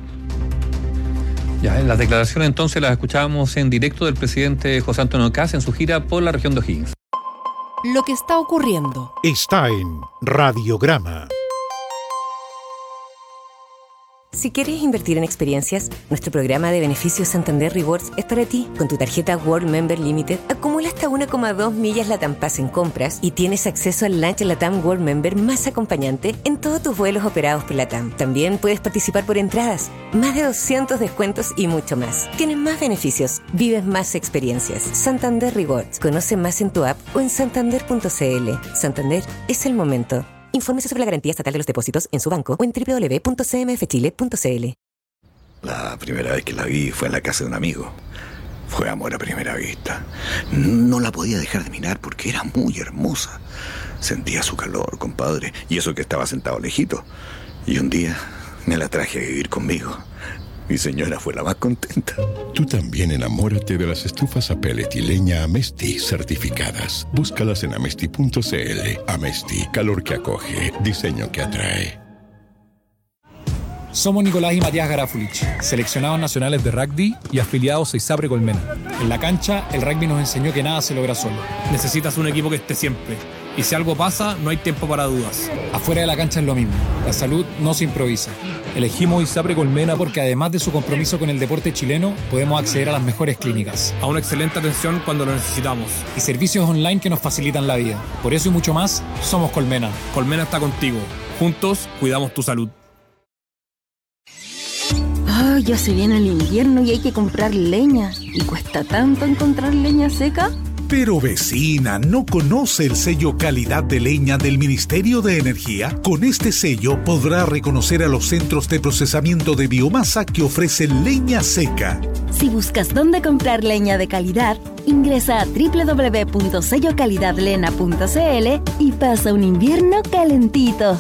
Ya, en las declaraciones entonces las escuchábamos en directo del presidente José Antonio Kast en su gira por la región de O'Higgins. Lo que está ocurriendo. Está en Radiograma. Si quieres invertir en experiencias, nuestro programa de beneficios Santander Rewards es para ti. Con tu tarjeta World Member Limited, acumula hasta uno coma dos millas Latam Pass en compras y tienes acceso al lunch Latam World Member más acompañante en todos tus vuelos operados por Latam. También puedes participar por entradas, más de doscientos descuentos y mucho más. Tienes más beneficios, vives más experiencias. Santander Rewards. Conoce más en tu app o en santander punto c l. Santander es el momento. Infórmese sobre la garantía estatal de los depósitos en su banco o en doble u doble u doble u punto c m f chile punto c l. La primera vez que la vi fue en la casa de un amigo. Fue amor a primera vista. No la podía dejar de mirar porque era muy hermosa. Sentía su calor, compadre, y eso que estaba sentado lejito. Y un día me la traje a vivir conmigo. Mi señora fue la más contenta. Tú también enamórate de las estufas a pellet y leña Amesti certificadas. Búscalas en amesti punto c l. Amesti, calor que acoge, diseño que atrae. Somos Nicolás y Matías Garafulich, seleccionados nacionales de rugby y afiliados a ISAPRE Colmena. En la cancha, el rugby nos enseñó que nada se logra solo. Necesitas un equipo que esté siempre. Y si algo pasa, no hay tiempo para dudas. Afuera de la cancha es lo mismo. La salud no se improvisa. Elegimos ISAPRE Colmena porque además de su compromiso con el deporte chileno, podemos acceder a las mejores clínicas, a una excelente atención cuando lo necesitamos y servicios online que nos facilitan la vida. Por eso y mucho más, somos Colmena. Colmena está contigo. Juntos, cuidamos tu salud. Oh, ya se viene el invierno y hay que comprar leña. ¿Y cuesta tanto encontrar leña seca? Pero vecina, ¿no conoce el sello calidad de leña del Ministerio de Energía? Con este sello podrá reconocer a los centros de procesamiento de biomasa que ofrecen leña seca. Si buscas dónde comprar leña de calidad, ingresa a doble u doble u doble u punto sello calidad lena punto c l y pasa un invierno calentito.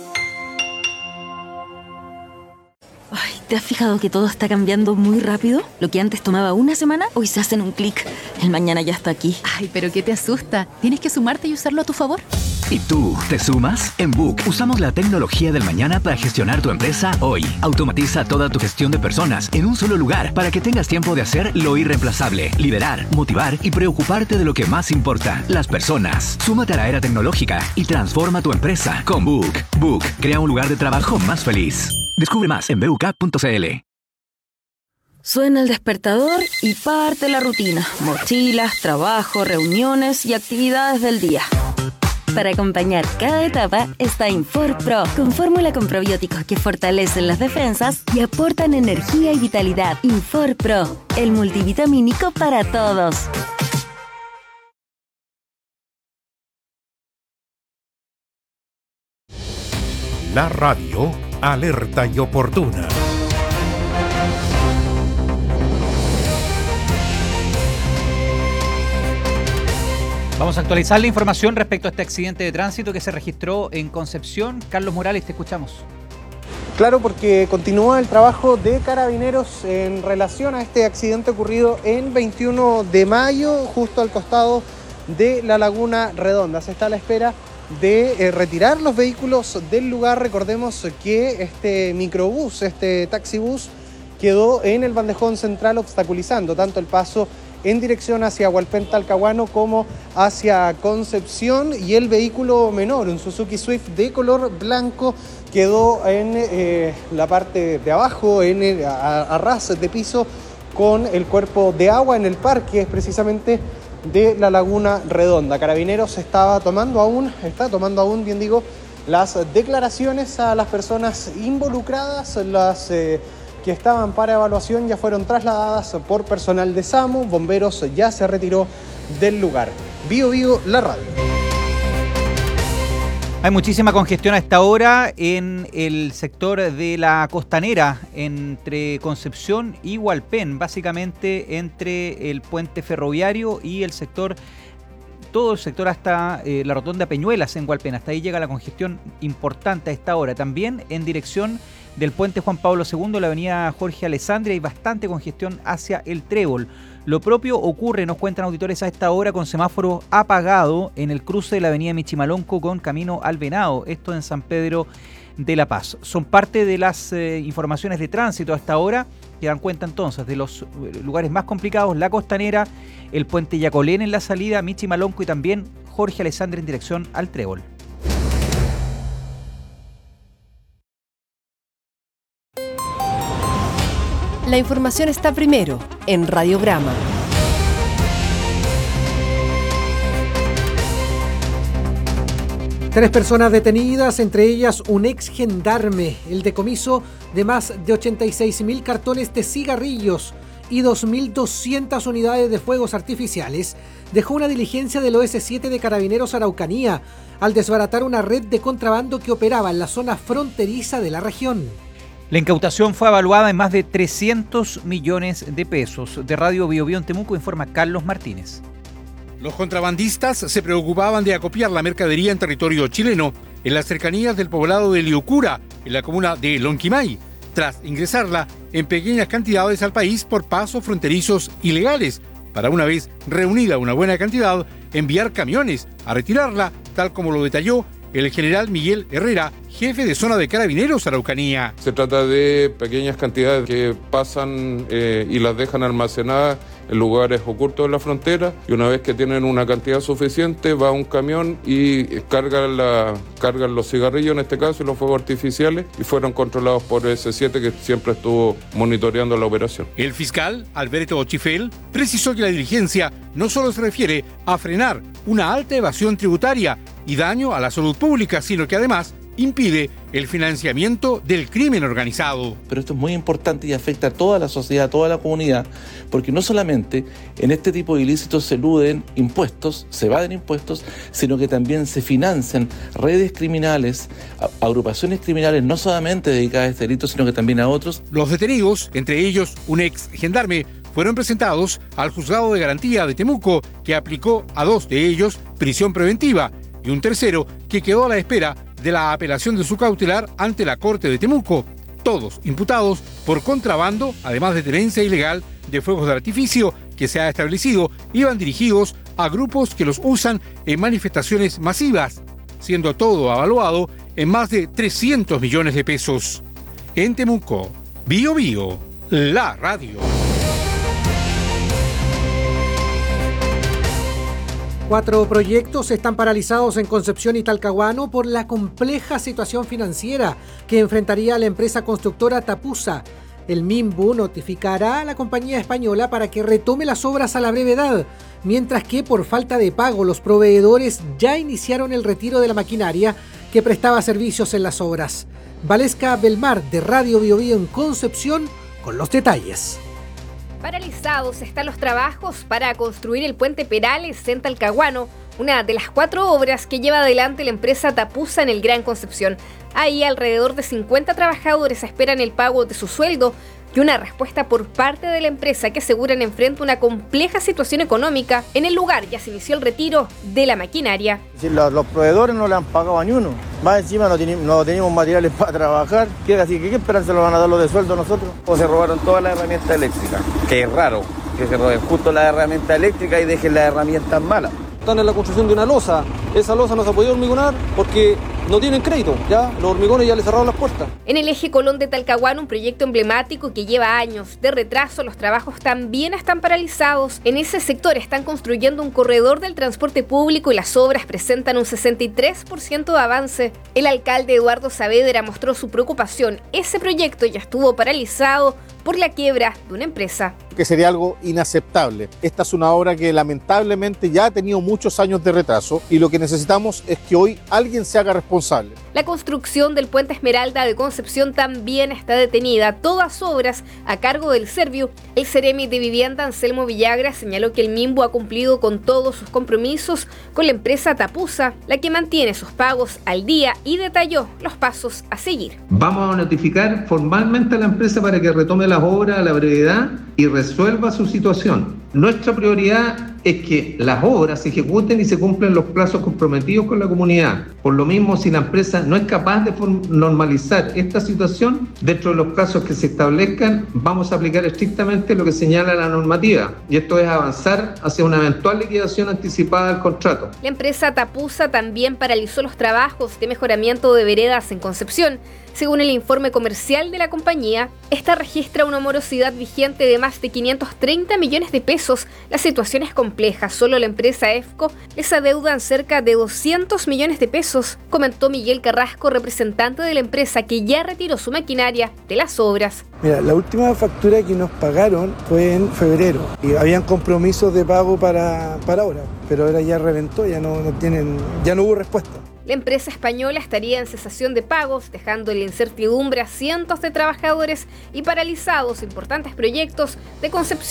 Ay, ¿te has fijado que todo está cambiando muy rápido? Lo que antes tomaba una semana, hoy se hace en un clic. El mañana ya está aquí. Ay, pero ¿qué te asusta? Tienes que sumarte y usarlo a tu favor. ¿Y tú, te sumas? En Book usamos la tecnología del mañana para gestionar tu empresa hoy. Automatiza toda tu gestión de personas en un solo lugar para que tengas tiempo de hacer lo irreemplazable, liderar, motivar y preocuparte de lo que más importa, las personas. Súmate a la era tecnológica y transforma tu empresa con Book. Book crea un lugar de trabajo más feliz. Descubre más en b u k punto c l. Suena el despertador y parte la rutina. Mochilas, trabajo, reuniones y actividades del día. Para acompañar cada etapa está Infor Pro, con fórmula con probióticos que fortalecen las defensas y aportan energía y vitalidad. Infor Pro, el multivitamínico para todos. La radio alerta y oportuna. Vamos a actualizar la información respecto a este accidente de tránsito que se registró en Concepción. Carlos Morales, te escuchamos. Claro, porque continúa el trabajo de Carabineros en relación a este accidente ocurrido en veintiuno de mayo, justo al costado de la Laguna Redonda. Se está a la espera de eh, retirar los vehículos del lugar. Recordemos que este microbús, este taxibús, quedó en el bandejón central obstaculizando tanto el paso en dirección hacia Hualpén Talcahuano como hacia Concepción, y el vehículo menor, un Suzuki Swift de color blanco, quedó en eh, la parte de abajo, en el, a, a ras de piso, con el cuerpo de agua en el parque, es precisamente de la Laguna Redonda. Carabineros estaba tomando aún, está tomando aún, bien digo, las declaraciones a las personas involucradas, las eh, que estaban para evaluación ya fueron trasladadas por personal de SAMU. Bomberos ya se retiró del lugar. Bio Bio, la radio. Hay muchísima congestión a esta hora en el sector de la Costanera, entre Concepción y Hualpén, básicamente entre el puente ferroviario y el sector, todo el sector hasta eh, la rotonda Peñuelas en Hualpén. Hasta ahí llega la congestión importante a esta hora. También en dirección del puente Juan Pablo segundo, la avenida Jorge Alessandri, hay bastante congestión hacia el Trébol. Lo propio ocurre, nos cuentan auditores a esta hora, con semáforo apagado en el cruce de la avenida Michimalonco con camino al Venado, esto en San Pedro de la Paz. Son parte de las eh, informaciones de tránsito hasta ahora, que dan cuenta entonces de los lugares más complicados: la Costanera, el puente Yacolén en la salida, Michimalonco y también Jorge Alessandri en dirección al Trébol. La información está primero en Radiograma. Tres personas detenidas, entre ellas un ex gendarme. El decomiso de más de ochenta y seis mil cartones de cigarrillos y dos mil doscientas unidades de fuegos artificiales dejó una diligencia del O S siete de Carabineros Araucanía al desbaratar una red de contrabando que operaba en la zona fronteriza de la región. La incautación fue evaluada en más de trescientos millones de pesos. De Radio Bio Bio en Temuco informa Carlos Martínez. Los contrabandistas se preocupaban de acopiar la mercadería en territorio chileno, en las cercanías del poblado de Liucura, en la comuna de Lonquimay, tras ingresarla en pequeñas cantidades al país por pasos fronterizos ilegales, para una vez reunida una buena cantidad, enviar camiones a retirarla, tal como lo detalló el general Miguel Herrera, jefe de zona de Carabineros Araucanía. Se trata de pequeñas cantidades que pasan eh, y las dejan almacenadas en lugares ocultos de la frontera, y una vez que tienen una cantidad suficiente va un camión y cargan, la, cargan los cigarrillos en este caso y los fuegos artificiales, y fueron controlados por O S siete, que siempre estuvo monitoreando la operación. El fiscal Alberto Ochifel precisó que la diligencia no solo se refiere a frenar una alta evasión tributaria y daño a la salud pública, sino que además impide el financiamiento del crimen organizado. Pero esto es muy importante y afecta a toda la sociedad, a toda la comunidad, porque no solamente en este tipo de ilícitos se eluden impuestos, se evaden impuestos, sino que también se financian redes criminales, agrupaciones criminales no solamente dedicadas a este delito, sino que también a otros. Los detenidos, entre ellos un ex gendarme, fueron presentados al Juzgado de Garantía de Temuco, que aplicó a dos de ellos prisión preventiva, y un tercero que quedó a la espera de la apelación de su cautelar ante la Corte de Temuco, todos imputados por contrabando, además de tenencia ilegal de fuegos de artificio que se ha establecido, iban dirigidos a grupos que los usan en manifestaciones masivas, siendo todo evaluado en más de trescientos millones de pesos. En Temuco, Bio Bio, la radio. Cuatro proyectos están paralizados en Concepción y Talcahuano por la compleja situación financiera que enfrentaría a la empresa constructora Tapusa. El MIMBU notificará a la compañía española para que retome las obras a la brevedad, mientras que por falta de pago los proveedores ya iniciaron el retiro de la maquinaria que prestaba servicios en las obras. Valesca Belmar, de Radio Bio Bio en Concepción, con los detalles. Paralizados están los trabajos para construir el puente Perales en Talcahuano, una de las cuatro obras que lleva adelante la empresa Tapusa en el Gran Concepción. Ahí alrededor de cincuenta trabajadores esperan el pago de su sueldo y una respuesta por parte de la empresa, que aseguran enfrenta una compleja situación económica. En el lugar ya se inició el retiro de la maquinaria. Si los, los proveedores no le han pagado a ni uno, más encima no, tiene, no tenemos materiales para trabajar, ¿qué, así que qué esperanza lo van a dar los de sueldo a nosotros? O se robaron todas las herramientas eléctricas, que es raro que se roben justo las herramientas eléctricas y dejen las herramientas malas. Están en la construcción de una losa, esa losa no se ha podido hormigonar porque no tienen crédito, ya los hormigones ya les cerraron las puertas. En el eje Colón de Talcahuano, un proyecto emblemático que lleva años de retraso, los trabajos también están paralizados. En ese sector están construyendo un corredor del transporte público y las obras presentan un sesenta y tres por ciento de avance. El alcalde Eduardo Saavedra mostró su preocupación. Ese proyecto ya estuvo paralizado por la quiebra de una empresa. Que sería algo inaceptable. Esta es una obra que lamentablemente ya ha tenido muchos años de retraso y lo que necesitamos es que hoy alguien se haga responsable. La construcción del puente Esmeralda de Concepción también está detenida, todas obras a cargo del Serviu. El Ceremi de Vivienda, Anselmo Villagra, señaló que el MIMBU ha cumplido con todos sus compromisos con la empresa Tapusa, la que mantiene sus pagos al día, y detalló los pasos a seguir. Vamos a notificar formalmente a la empresa para que retome las obras a la brevedad y resuelva su situación. Nuestra prioridad es que las obras se ejecuten y se cumplan los plazos comprometidos con la comunidad. Por lo mismo, si la empresa no es capaz de normalizar esta situación, dentro de los plazos que se establezcan, vamos a aplicar estrictamente lo que señala la normativa. Y esto es avanzar hacia una eventual liquidación anticipada del contrato. La empresa Tapusa también paralizó los trabajos de mejoramiento de veredas en Concepción. Según el informe comercial de la compañía, esta registra una morosidad vigente de más de quinientos treinta millones de pesos pesos, la situación es compleja. Solo la empresa EFCO les adeudan cerca de doscientos millones de pesos, comentó Miguel Carrasco, representante de la empresa que ya retiró su maquinaria de las obras. Mira, la última factura que nos pagaron fue en febrero y habían compromisos de pago para, para ahora, pero ahora ya reventó, ya no, no tienen, ya no hubo respuesta. La empresa española estaría en cesación de pagos, dejando en la incertidumbre a cientos de trabajadores y paralizados importantes proyectos de Concepción